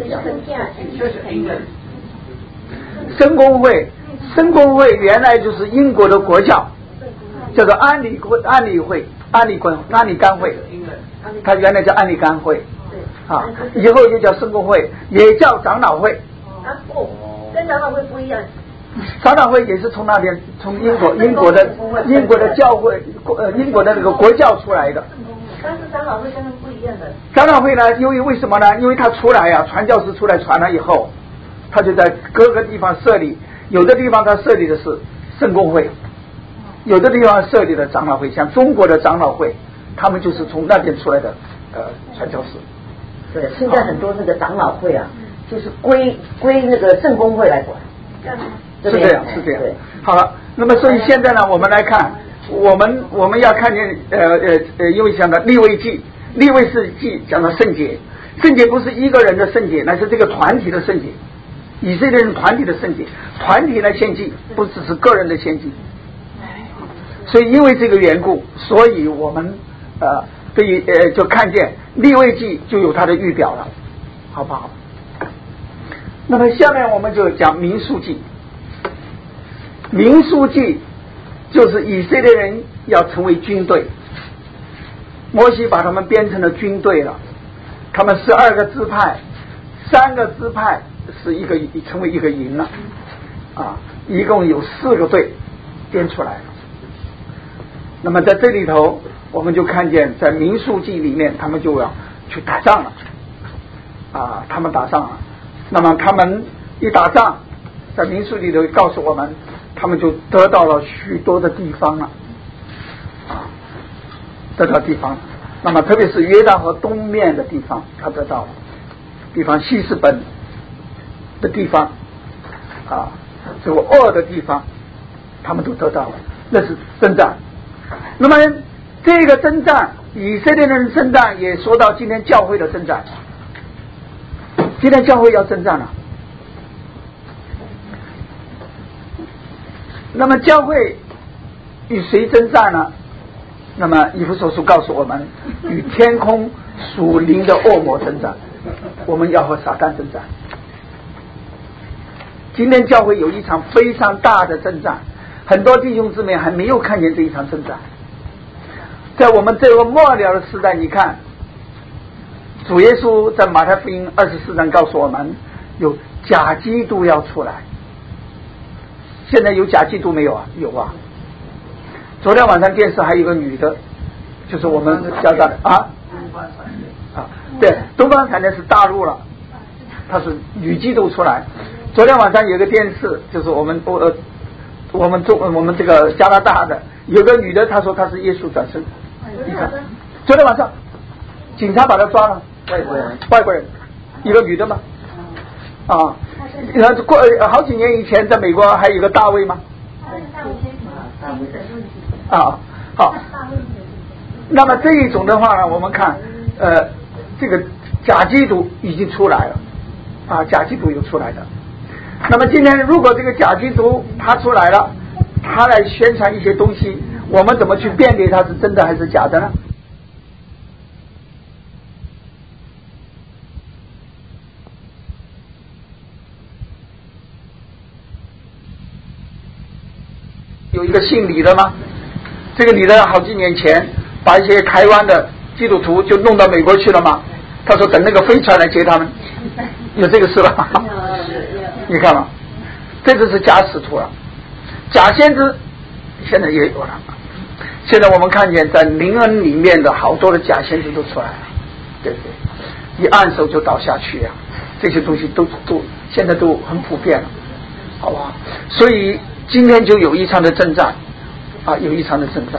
圣公会，圣公会原来就是英国的国教，叫做安理会，安理干会，它原来叫安理干会，啊，以后就叫圣公会，也叫长老会。
啊不，跟长老会不一样。
长老会也是从那边，从英国的教会，英国的那个国教出来的。
但是长老会跟他们不一样的。
长老会呢，因为什么呢？因为他出来啊，传教士出来传了以后，他就在各个地方设立，有的地方他设立的是圣公会，有的地方设立的长老会，像中国的长老会，他们就是从那边出来的传教士。
对，现在很多那个长老会啊，就是归那个圣公会来管。
是这样。好了，那么所以现在呢，我们来看。我们要看见因为讲到利未记，利未是记讲到圣洁，圣洁不是一个人的圣洁，乃是这个团体的圣洁，以色列人团体的圣洁，团体来献祭，不只是个人的献祭。所以因为这个缘故，所以我们就看见利未记就有它的预表了，好不好？那么下面我们就讲民数记，民数记就是以色列人要成为军队，摩西把他们编成了军队了，他们12个支派，3个支派是成为一个营了，啊，一共有4个队编出来了。那么在这里头，我们就看见在民数记里面，他们就要去打仗了，啊，他们打仗了。那么他们一打仗，在民数里头告诉我们，他们就得到了许多的地方了，啊，得到地方了。那么特别是约旦河东面的地方，他得到了，比方西斯本的地方，啊，这个俄的地方，他们都得到了，那是征战。那么这个征战，以色列人的征战也说到今天教会的征战，今天教会要征战了。那么教会与谁征战呢？那么以弗所书告诉我们，与天空属灵的恶魔征战，我们要和撒旦征战。今天教会有一场非常大的征战，很多弟兄姊妹还没有看见这一场征战。在我们这个末了的时代，你看主耶稣在马太福音24章告诉我们，有假基督要出来。现在有假基督没有啊？有啊。昨天晚上电视还有一个女的，就是我们交大的啊，对，东方闪电是大陆了，她是女基督出来。昨天晚上有个电视，就是我们这个加拿大的有个女的，她说她是耶稣转生。你看，昨天晚上警察把她抓了，外国人，一个女的嘛，啊，过好几年以前在美国还有一个大卫嘛，啊，好，那么这一种的话呢，我们看这个假基督已经出来了，啊，假基督有出来的。那么今天如果这个假基督他出来了，他来宣传一些东西，我们怎么去辨别他是真的还是假的呢？有一个姓李的吗？这个李的好几年前把一些台湾的基督徒就弄到美国去了吗？他说等那个飞船来接他们，有这个事了。你看嘛，这就是假使徒了，假先知现在也有了。 现在我们看见在灵恩里面的好多的假先知都出来了，对不对？一按手就倒下去呀，这些东西都现在都很普遍了，好吧？所以今天就有一场的征战啊，有一场的征战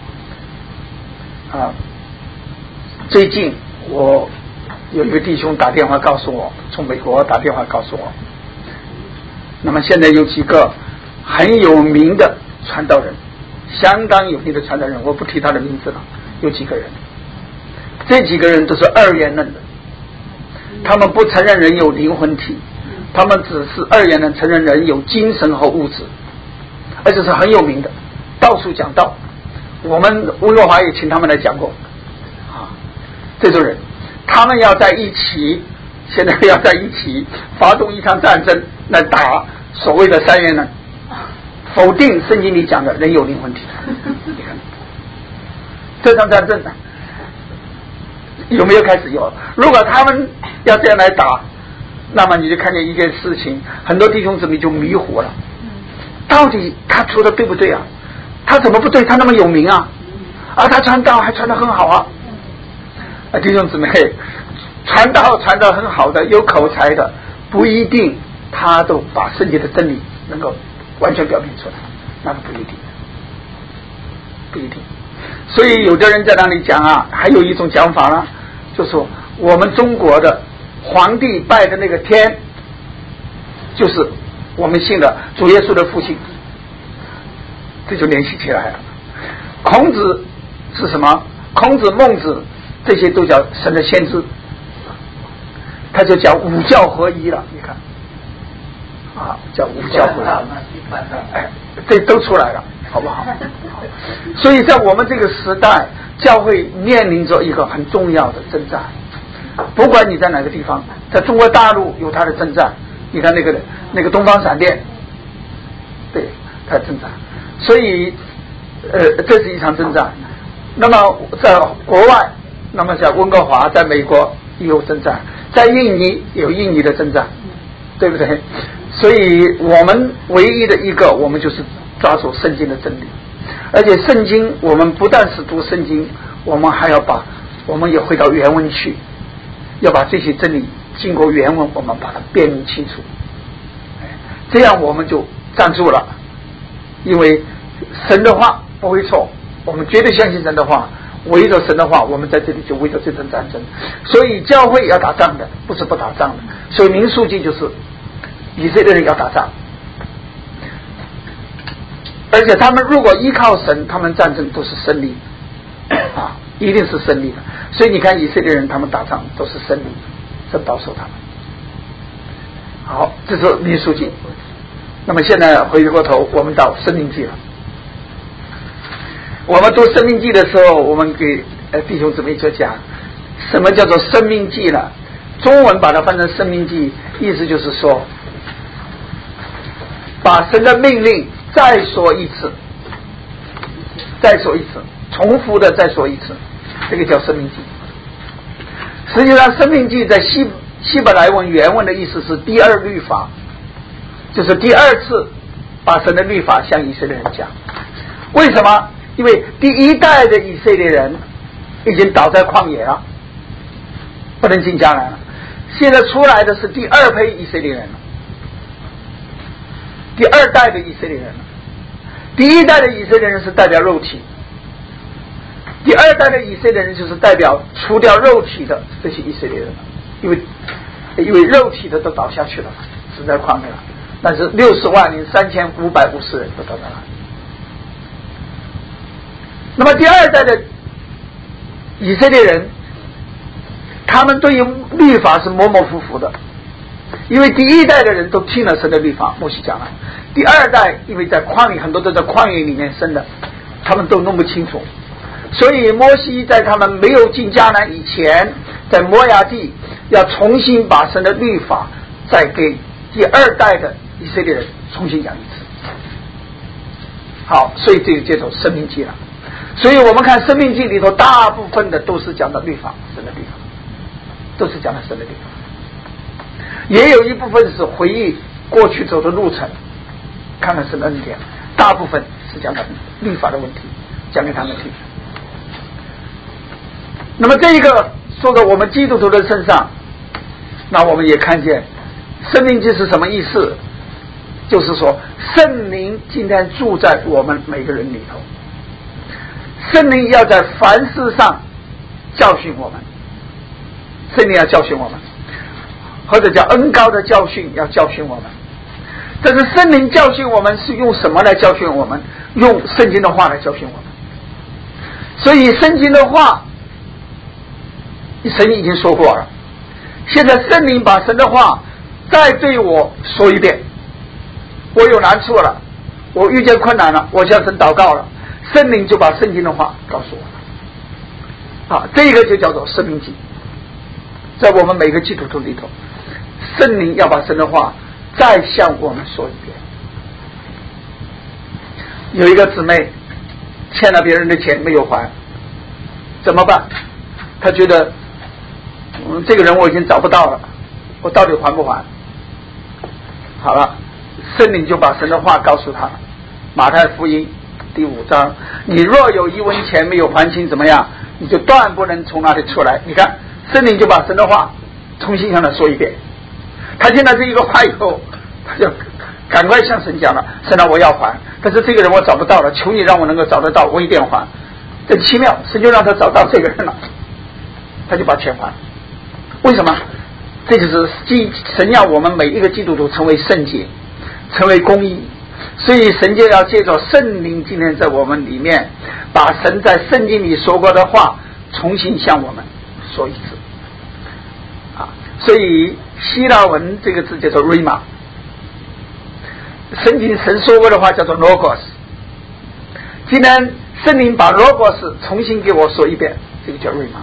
啊。最近我有一个弟兄打电话告诉我，从美国打电话告诉我，那么现在有几个很有名的传道人，相当有名的传道人，我不提他的名字了，有几个人，这几个人都是二元论的，他们不承认人有灵魂体，他们只是二元论，承认人有精神和物质，而且是很有名的，到处讲道。我们温哥华也请他们来讲过啊，这种人他们要在一起，现在要在一起发动一场战争来打所谓的三元论，否定圣经里讲的人有灵魂体。你看这场战争有没有开始？有。如果他们要这样来打，那么你就看见一件事情，很多弟兄姊妹就迷糊了，到底他说的对不对啊？他怎么不对？他那么有名啊，他传道还传得很好啊。弟兄姊妹，传道传得很好的，有口才的，不一定他都把圣经的真理能够完全表明出来，那不一定，不一定。所以有的人在那里讲啊，还有一种讲法呢，就说我们中国的皇帝拜的那个天，就是我们信的主耶稣的父亲，这就联系起来了。孔子是什么？孔子、孟子这些都叫神的先知，他就讲五教合一了。你看啊，叫五教合一，哎，这都出来了，好不好？所以在我们这个时代，教会面临着一个很重要的征战。不管你在哪个地方，在中国大陆有它的征战，你看那个东方闪电，对，它的征战。所以这是一场征战。那么在国外，那么在温哥华，在美国也有征战，在印尼有印尼的征战，对不对？所以我们唯一的一个，我们就是抓住圣经的真理。而且圣经，我们不但是读圣经，我们还要我们也回到原文去，要把这些真理经过原文，我们把它辨明清楚，这样我们就站住了。因为神的话不会错，我们绝对相信神的话，围着神的话，我们在这里就围着这场战争。所以教会要打仗的，不是不打仗的。所以民数记就是以色列人要打仗，而且他们如果依靠神，他们战争都是胜利啊，一定是胜利的。所以你看以色列人他们打仗都是胜利，神保守他们。好，这是民数记。那么现在回过头，我们到申命记了。我们读申命记的时候，我们给弟兄姊妹就讲什么叫做申命记呢？中文把它翻成申命记，意思就是说把神的命令再说一次，再说一次，重复的再说一次，这个叫申命记。实际上申命记在希伯来文原文的意思是第二律法，就是第二次把神的律法向以色列人讲。为什么？因为第一代的以色列人已经倒在旷野了，不能进迦南了。现在出来的是第二批以色列人了，第二代的以色列人了。第一代的以色列人是代表肉体，第二代的以色列人就是代表除掉肉体的这些以色列人了。因为肉体的都倒下去了，死在旷野了。但是60万零3550人都到那了。那么第二代的以色列人，他们对于律法是模模糊糊的，因为第一代的人都听了神的律法，摩西讲了。第二代因为在旷野，很多都在旷野里面生的，他们都弄不清楚，所以摩西在他们没有进迦南以前，在摩亚地要重新把神的律法再给第二代的以色列人重新讲一次。好，所以这就接受申命记了。所以我们看申命记里头大部分的都是讲的律法，神的律法，都是讲的神的律法，也有一部分是回忆过去走的路程，看看神的恩典，大部分是讲的律法的问题， 讲给他们听。那么这一个说到我们基督徒的身上，那我们也看见生命记是什么意思，就是说圣灵今天住在我们每个人里头，圣灵要在凡事上教训我们，圣灵要教训我们，或者叫恩膏的教训要教训我们。但是圣灵教训我们是用什么来教训我们？用圣经的话来教训我们。所以圣经的话神已经说过了，现在圣灵把神的话再对我说一遍。我有难处了，我遇见困难了，我向神祷告了，圣灵就把圣经的话告诉我了。这个就叫做生命记。在我们每个基督徒里头，圣灵要把神的话再向我们说一遍。有一个姊妹欠了别人的钱没有还，怎么办？她觉得这个人我已经找不到了，我到底还不还？好了，圣灵就把神的话告诉他，马太福音第5章，你若有1文钱没有还清，怎么样？你就断不能从那里出来。你看圣灵就把神的话重新向他说一遍。他听到这一个话以后，他就赶快向神讲了，神啊，我要还，但是这个人我找不到了，求你让我能够找得到，我一定还。真奇妙，神就让他找到这个人了，他就把钱还。为什么？这就是神要我们每一个基督徒成为圣洁，成为公义，所以神就要借着圣灵今天在我们里面，把神在圣经里说过的话重新向我们说一次。所以希腊文这个字叫做 rhema， 圣经神说过的话叫做 logos。 今天圣灵把 logos 重新给我说一遍，这个叫 rhema。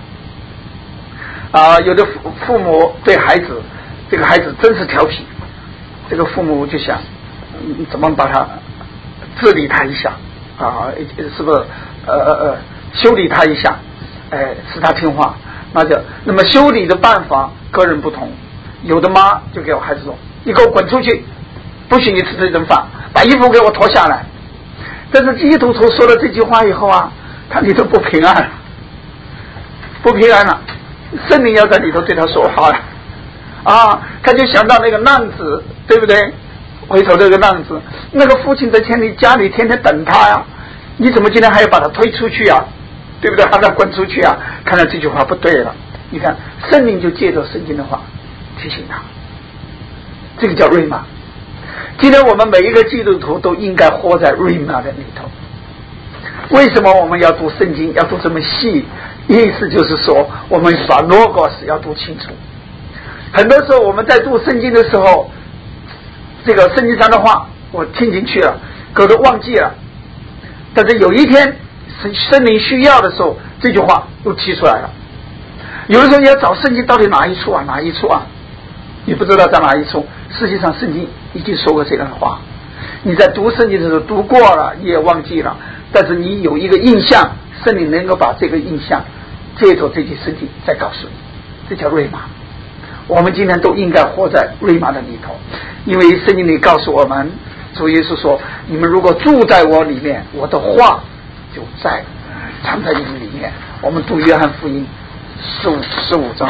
有的父母对孩子，这个孩子真是调皮，这个父母就想怎么把他治理他一下是不是修理他一下，使他听话。那么修理的办法个人不同，有的妈就给我孩子说，你给我滚出去，不许你吃这顿饭，把衣服给我脱下来。但是基督徒说了这句话以后他里头不平安了，不平安了，圣灵要在里头对他说话了他就想到那个浪子，对不对？回头这个浪子，那个父亲在家里天天等他呀，你怎么今天还要把他推出去对不对？把他滚出去看来这句话不对了。你看圣灵就借着圣经的话提醒他，这个叫瑞玛。今天我们每一个基督徒都应该活在瑞玛的里头。为什么我们要读圣经要读这么细？意思就是说我们把 logos 要读清楚。很多时候我们在读圣经的时候，这个圣经上的话我听进去了，可都忘记了，但是有一天圣灵需要的时候，这句话又提出来了。有的时候你要找圣经到底哪一处你不知道在哪一处，实际上圣经已经说过这样的话，你在读圣经的时候读过了，你也忘记了，但是你有一个印象，圣灵能够把这个印象借着这句圣经再告诉你，这叫瑞玛。我们今天都应该活在瑞玛的里头，因为圣经里告诉我们，主耶稣说，你们如果住在我里面，我的话就藏在你们里面。我们读约翰福音15章。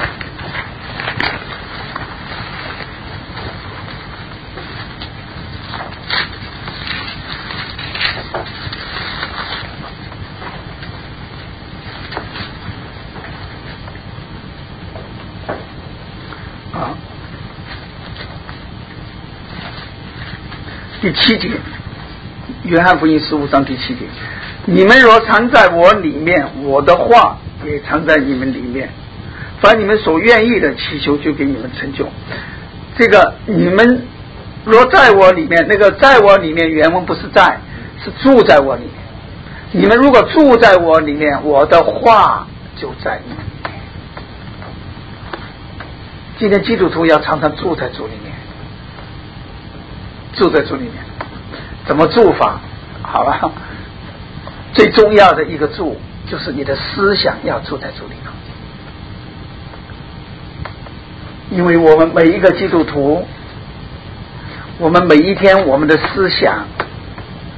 第7节，约翰福音15章第7节，你们若藏在我里面，我的话也藏在你们里面，凡你们所愿意的祈求就给你们成就。这个你们若在我里面，那个在我里面原文不是在，是住在我里面。你们如果住在我里面，我的话就在你们里面。今天基督徒要常常住在主里面，住在主里面。怎么住法？好了，最重要的一个住就是你的思想要住在主里头。因为我们每一个基督徒，我们每一天我们的思想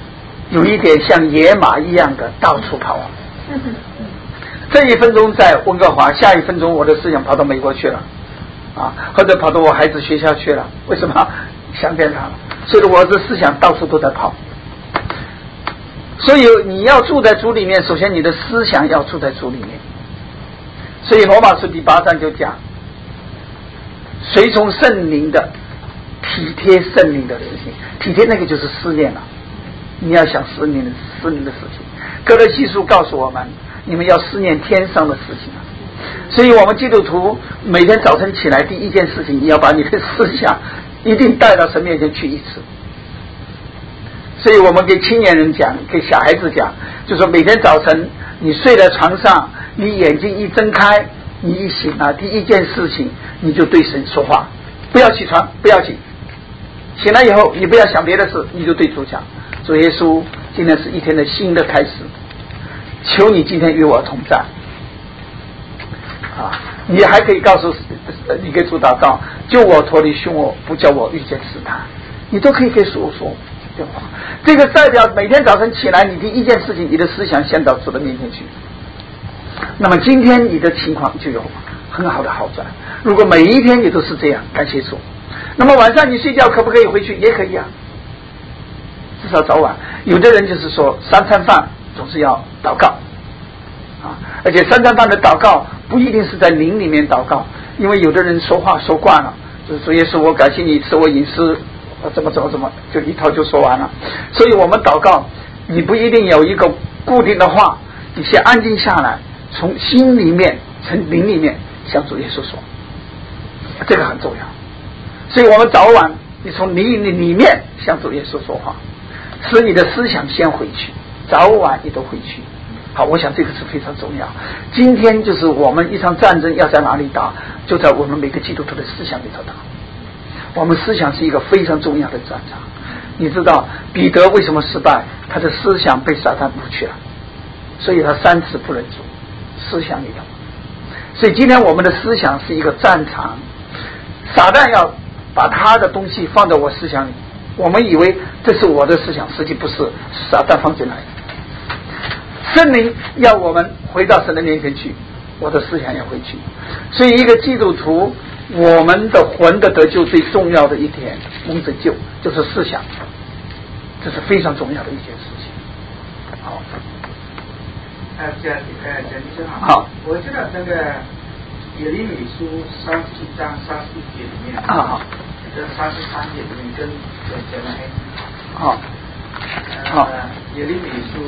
有一点像野马一样的到处跑啊。这一分钟在温哥华，下一分钟我的思想跑到美国去了啊，或者跑到我孩子学校去了。为什么？想见他了。所以我的思想到处都在跑。所以你要住在主里面，首先你的思想要住在主里面。所以罗马书第8章就讲，随从圣灵的，体贴圣灵的事情。体贴那个就是思念了，你要想思念的事情。哥罗西书告诉我们，你们要思念天上的事情啊。所以我们基督徒每天早晨起来第一件事情，你要把你的思想一定带到神面前去一次。所以我们给青年人讲，给小孩子讲，就说每天早晨你睡在床上，你眼睛一睁开，你一醒啊，第一件事情你就对神说话，不要起床，不要紧。醒了以后你不要想别的事，你就对主讲，主耶稣，今天是一天的新的开始，求你今天与我同在啊！你还可以告诉你给主祷告，救我脱离凶恶，不叫我遇见试探，你都可以给主说对话。这个代表每天早晨起来，你第一件事情，你的思想先到主的面前去。那么今天你的情况就有很好的好转。如果每一天你都是这样，感谢主。那么晚上你睡觉可不可以回去？也可以啊，至少早晚。有的人就是说3餐饭总是要祷告啊，而且3餐饭的祷告不一定是在灵里面祷告，因为有的人说话说惯了，就是主耶稣我感谢你赐我饮食，怎么就一套就说完了。所以我们祷告你不一定有一个固定的话，你先安静下来，从心里面从灵里面向主耶稣说，这个很重要。所以我们早晚你从灵里面向主耶稣说话，使你的思想先回去，早晚你都回去。好，我想这个是非常重要。今天就是我们一场战争要在哪里打，就在我们每个基督徒的思想里头打。我们思想是一个非常重要的战场。你知道彼得为什么失败？他的思想被撒旦误去了，所以他3次不认主，思想里头。所以今天我们的思想是一个战场，撒旦要把他的东西放在我思想里，我们以为这是我的思想，实际不是，撒旦放进来。圣灵要我们回到神的面前去，我的思想要回去。所以一个基督徒，我们的魂的得救最重要的一点蒙拯救就是思想，这是非常重要的一件事情。好，
蒋医生
好，
我知道那个耶利米书37章31节里面
啊，
跟33节里面跟讲了
好，好，
耶利米书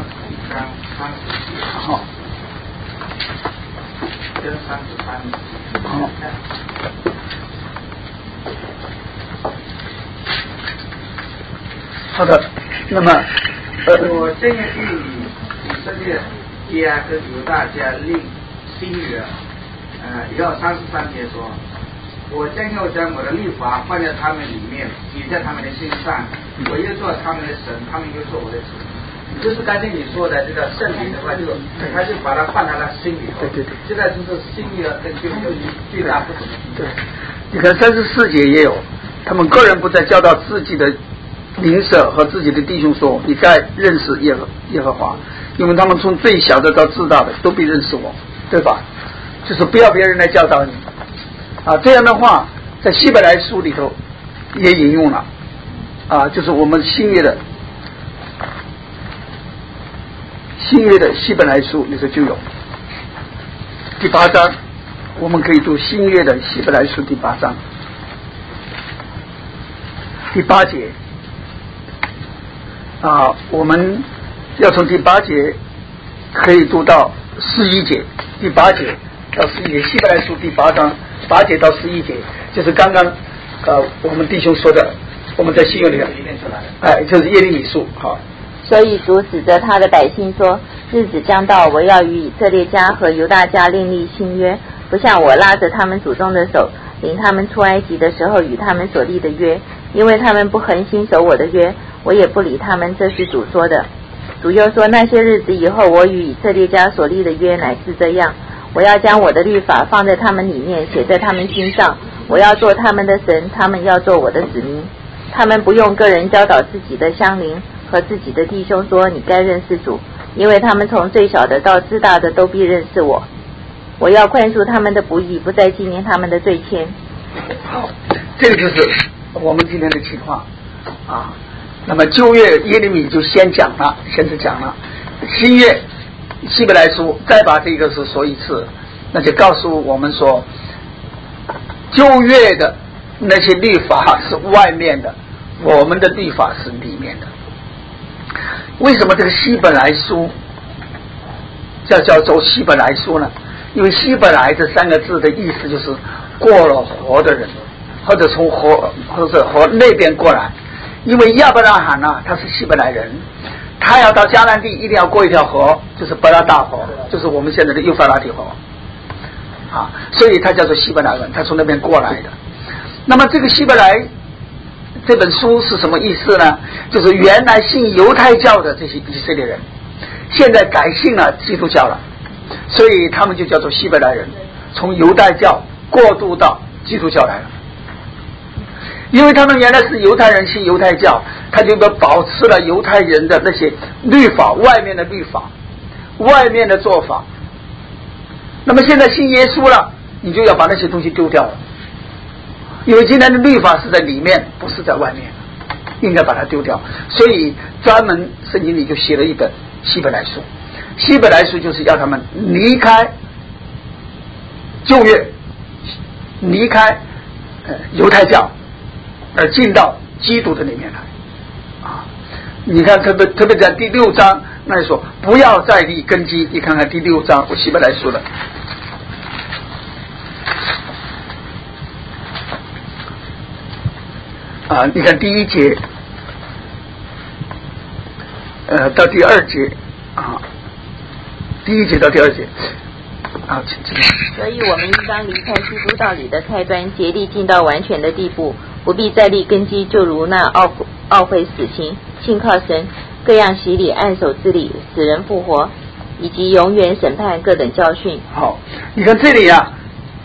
31章30节，
好，
跟33节，
好。好的，那么
我正要预以色列家跟犹大家立新约，以后33节说，我将要将我的律法放在他们里面，写在他们的心上，我又做他们的神，他们又做我的子民。就是刚才你说的这个圣灵的话，他就把它放在他心里头。对。现在就是新约跟旧约最大不同。
对，你看34节也有，他们个人不再教导自己的邻舍和自己的弟兄说，你该认识耶和华，因为他们从最小的到至大的都必认识我，对吧？就是不要别人来教导你啊，这样的话在希伯来书里头也引用了啊，就是我们新约的希伯来书里头就有第8章，我们可以读新约的希伯来书第8章第8节啊，我们要从第8节可以读到11节，第8节到11节，希伯来书第8章8节到11节，就是刚刚我们弟兄说的，我们在新约里面出来，就是耶利米书。好，
所以主指着他的百姓说，日子将到，我要与以色列家和犹大家另立新约，不像我拉着他们祖宗的手领他们出埃及的时候与他们所立的约，因为他们不恒心守我的约，我也不理他们，这是主说的。主又说，那些日子以后，我与以色列家所立的约乃是这样，我要将我的律法放在他们里面，写在他们心上，我要做他们的神，他们要做我的子民。他们不用个人教导自己的乡邻， 和自己的弟兄说，你该认识主，因为他们从最小的到至大的都必认识我。我要宽恕他们的不义，不再纪念他们的罪愆。
好，这个就是我们今天的情况啊。那么旧约耶利米就先讲了，新约希伯来书再把这个是说一次，那就告诉我们说，旧约的那些律法是外面的，我们的律法是里面的。为什么这个希伯来书叫做希伯来书呢？因为希伯来这3个字的意思就是过了河的人，或者从河那边过来。因为亚伯拉罕呢，他是希伯来人，他要到迦南地一定要过一条河，就是伯拉大河，就是我们现在的幼发拉底河啊，所以他叫做希伯来人，他从那边过来的。那么这个希伯来这本书是什么意思呢？就是原来信犹太教的这些以色列人，现在改信了基督教了，所以他们就叫做希伯来人，从犹太教过渡到基督教来了。因为他们原来是犹太人，信犹太教，他就保持了犹太人的那些律法，外面的律法，外面的做法。那么现在信耶稣了，你就要把那些东西丢掉了，因为今天的律法是在里面，不是在外面，应该把它丢掉。所以专门圣经里就写了一本希伯来书，希伯来书就是要他们离开旧约，离开犹太教，进到基督的里面来啊！你看特别在第6章那里说不要再立根基，你看看第6章我希伯来书了啊！你看第1节到第2节啊，第1节到第2节啊，
所以我们应当离开基督道理的开端，竭力进到完全的地步，不必再立根基，就如那懊悔死刑，信靠神，各样洗礼，按手之礼，死人复活，以及永远审判各等教训。
好，你看这里啊，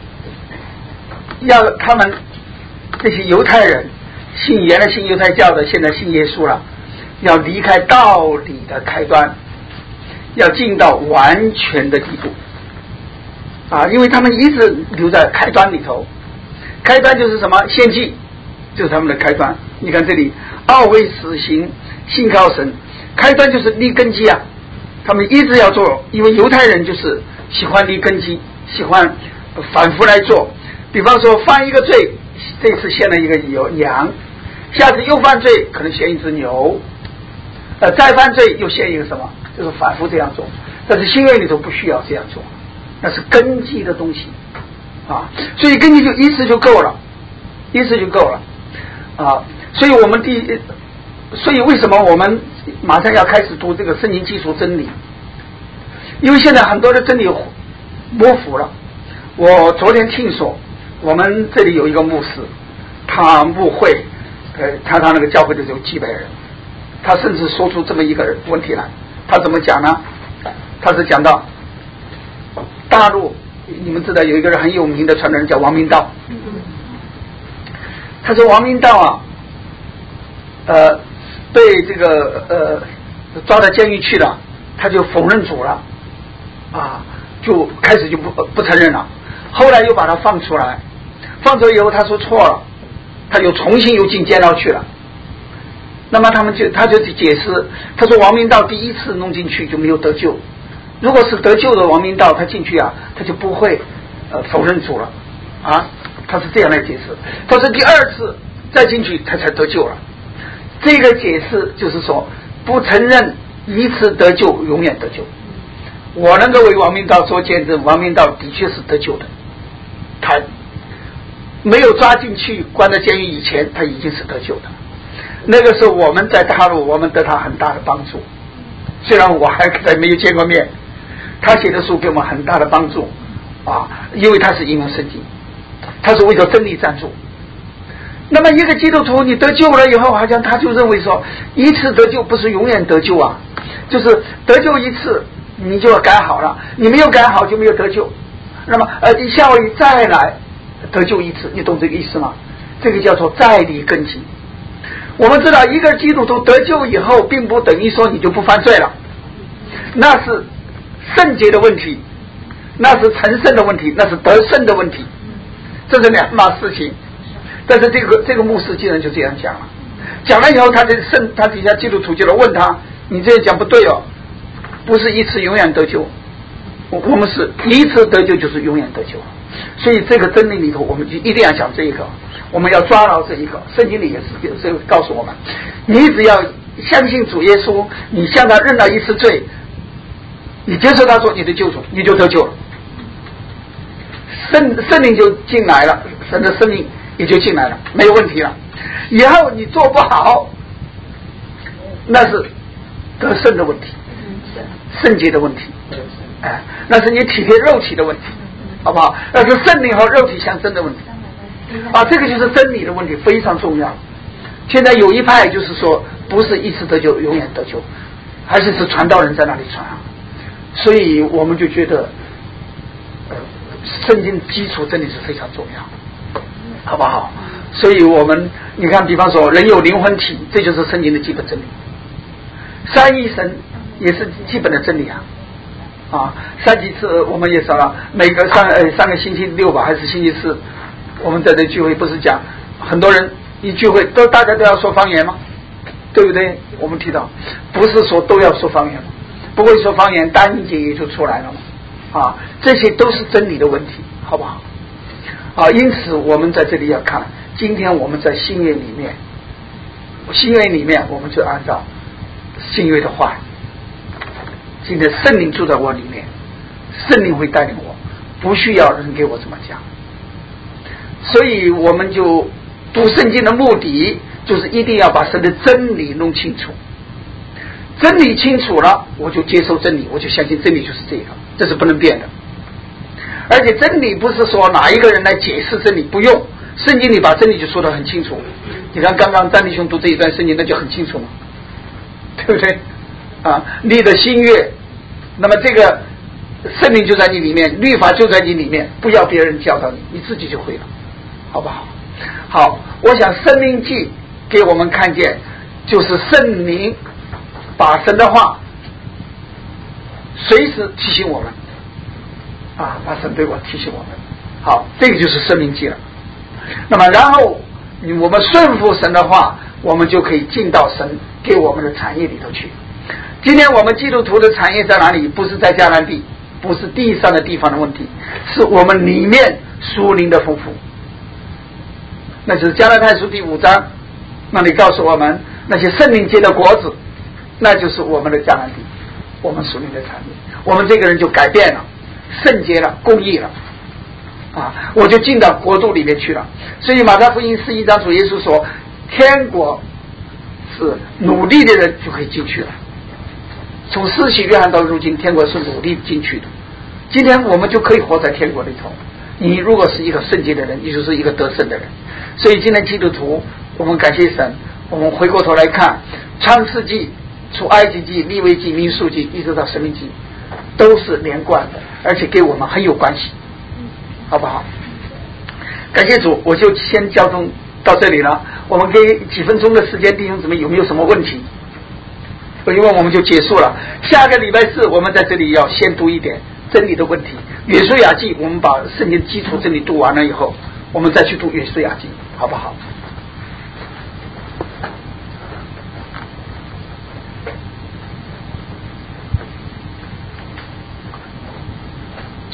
要他们这些犹太人原来信犹太教的，现在信耶稣了，要离开道理的开端，要进到完全的地步啊！因为他们一直留在开端里头，开端就是什么？献祭，就是他们的开端。你看这里，懊悔死刑，信靠神，开端就是立根基啊！他们一直要做，因为犹太人就是喜欢立根基，喜欢反复来做。比方说犯一个罪，这次献了一个羊，下次又犯罪，可能献一只牛，再犯罪又献一个什么，就是反复这样做。但是新约里头不需要这样做，那是根基的东西啊，所以根基就一次就够了，一次就够了啊。所以我们所以为什么我们马上要开始读这个圣经基础真理？因为现在很多的真理模糊了。我昨天听说我们这里有一个牧师，他牧会他那个教会的有几百人，他甚至说出这么一个问题来。他怎么讲呢？他是讲到大陆，你们知道有一个人很有名的传人叫王明道，他说王明道被这个抓到监狱去了，他就否认主了啊，就开始就不承认了，后来又把他放出来，放出来以后他说错了，他又重新又进监牢去了。那么他就解释，他说王明道第一次弄进去就没有得救，如果是得救的王明道，他进去啊，他就不会否认主了啊，他是这样来解释。他说第二次再进去他才得救了。这个解释就是说，不承认一次得救永远得救。我能够为王明道做见证，王明道的确是得救的，他没有抓进去关在监狱以前他已经是得救的。那个时候我们在大陆，我们得他很大的帮助，虽然我还跟他没有见过面，他写的书给我们很大的帮助啊，因为他是引用圣经，他是为了真理站住。那么一个基督徒你得救了以后，好像他就认为说一次得救不是永远得救啊，就是得救一次你就要改好了，你没有改好就没有得救。那么你下回再来得救一次，你懂这个意思吗？这个叫做再立根基。 我们知道一个基督徒得救以后并不等于说你就不犯罪了，那是圣洁的问题，那是成圣的问题，那是得胜的问题，这是两码事情。但是这个牧师竟然就这样讲了，讲了以后他底下基督徒就来问他，你这样讲不对哦，不是一次永远得救，我们是一次得救就是永远得救。所以这个真理里头我们就一定要讲这一个，我们要抓牢这一个，圣经里也是告诉我们，你只要相信主耶稣，你向他认了一次罪，你接受他做你的救主，你就得救了，圣灵就进来了，神的生命也就进来了，没有问题了。以后你做不好，那是得胜的问题，圣洁的问题，那是你体贴肉体的问题，好不好？那是圣灵和肉体相争的问题这个就是真理的问题，非常重要。现在有一派就是说不是一次得救永远得救，还是传道人在那里传所以我们就觉得圣经基础真理是非常重要，好不好？所以我们你看，比方说人有灵魂体，这就是圣经的基本真理。三一神也是基本的真理上几次我们也说了，每个上个星期六吧，还是星期四，我们在这聚会不是讲很多人一聚会大家都要说方言吗？对不对？我们提到不是说都要说方言吗？不会说方言单一节也就出来了嘛这些都是真理的问题，好不好因此我们在这里要看，今天我们在新约里面我们就按照新约的话，今天圣灵住在我里面，圣灵会带领我，不需要人给我这么讲。所以我们就读圣经的目的就是一定要把神的真理弄清楚，真理清楚了，我就接受真理，我就相信真理就是这个，这是不能变的。而且真理不是说哪一个人来解释真理，不用，圣经里把真理就说得很清楚。你看刚刚丹弟兄读这一段圣经，那就很清楚嘛，对不对你的心悦，那么这个圣灵就在你里面，律法就在你里面，不要别人教导你，你自己就会了，好不好？好，我想申命记给我们看见，就是圣灵把神的话随时提醒我们把神对我提醒我们。好，这个就是申命记了。那么然后我们顺服神的话，我们就可以进到神给我们的产业里头去。今天我们基督徒的产业在哪里？不是在迦南地，不是地上的地方的问题，是我们里面属灵的丰富。那就是加拉太书第5章，那里告诉我们那些圣灵结的果子，那就是我们的迦南地，我们属灵的产业。我们这个人就改变了，圣洁了，公义了我就进到国度里面去了。所以马太福音11章主耶稣说，天国是努力的人就可以进去了。从施洗约翰到如今，天国是努力进去的。今天我们就可以活在天国里头。你如果是一个圣洁的人，你就是一个得胜的人。所以今天基督徒，我们感谢神，我们回过头来看创世纪、出埃及记、利未记、民数记，一直到申命记，都是连贯的，而且给我们很有关系，好不好？感谢主，我就先交通到这里了。我们给几分钟的时间，弟兄姊妹有没有什么问题？因为我们就结束了。下个礼拜四我们在这里要先读一点真理的问题。约书亚记我们把圣经基础真理读完了以后，我们再去读约书亚记，好不好？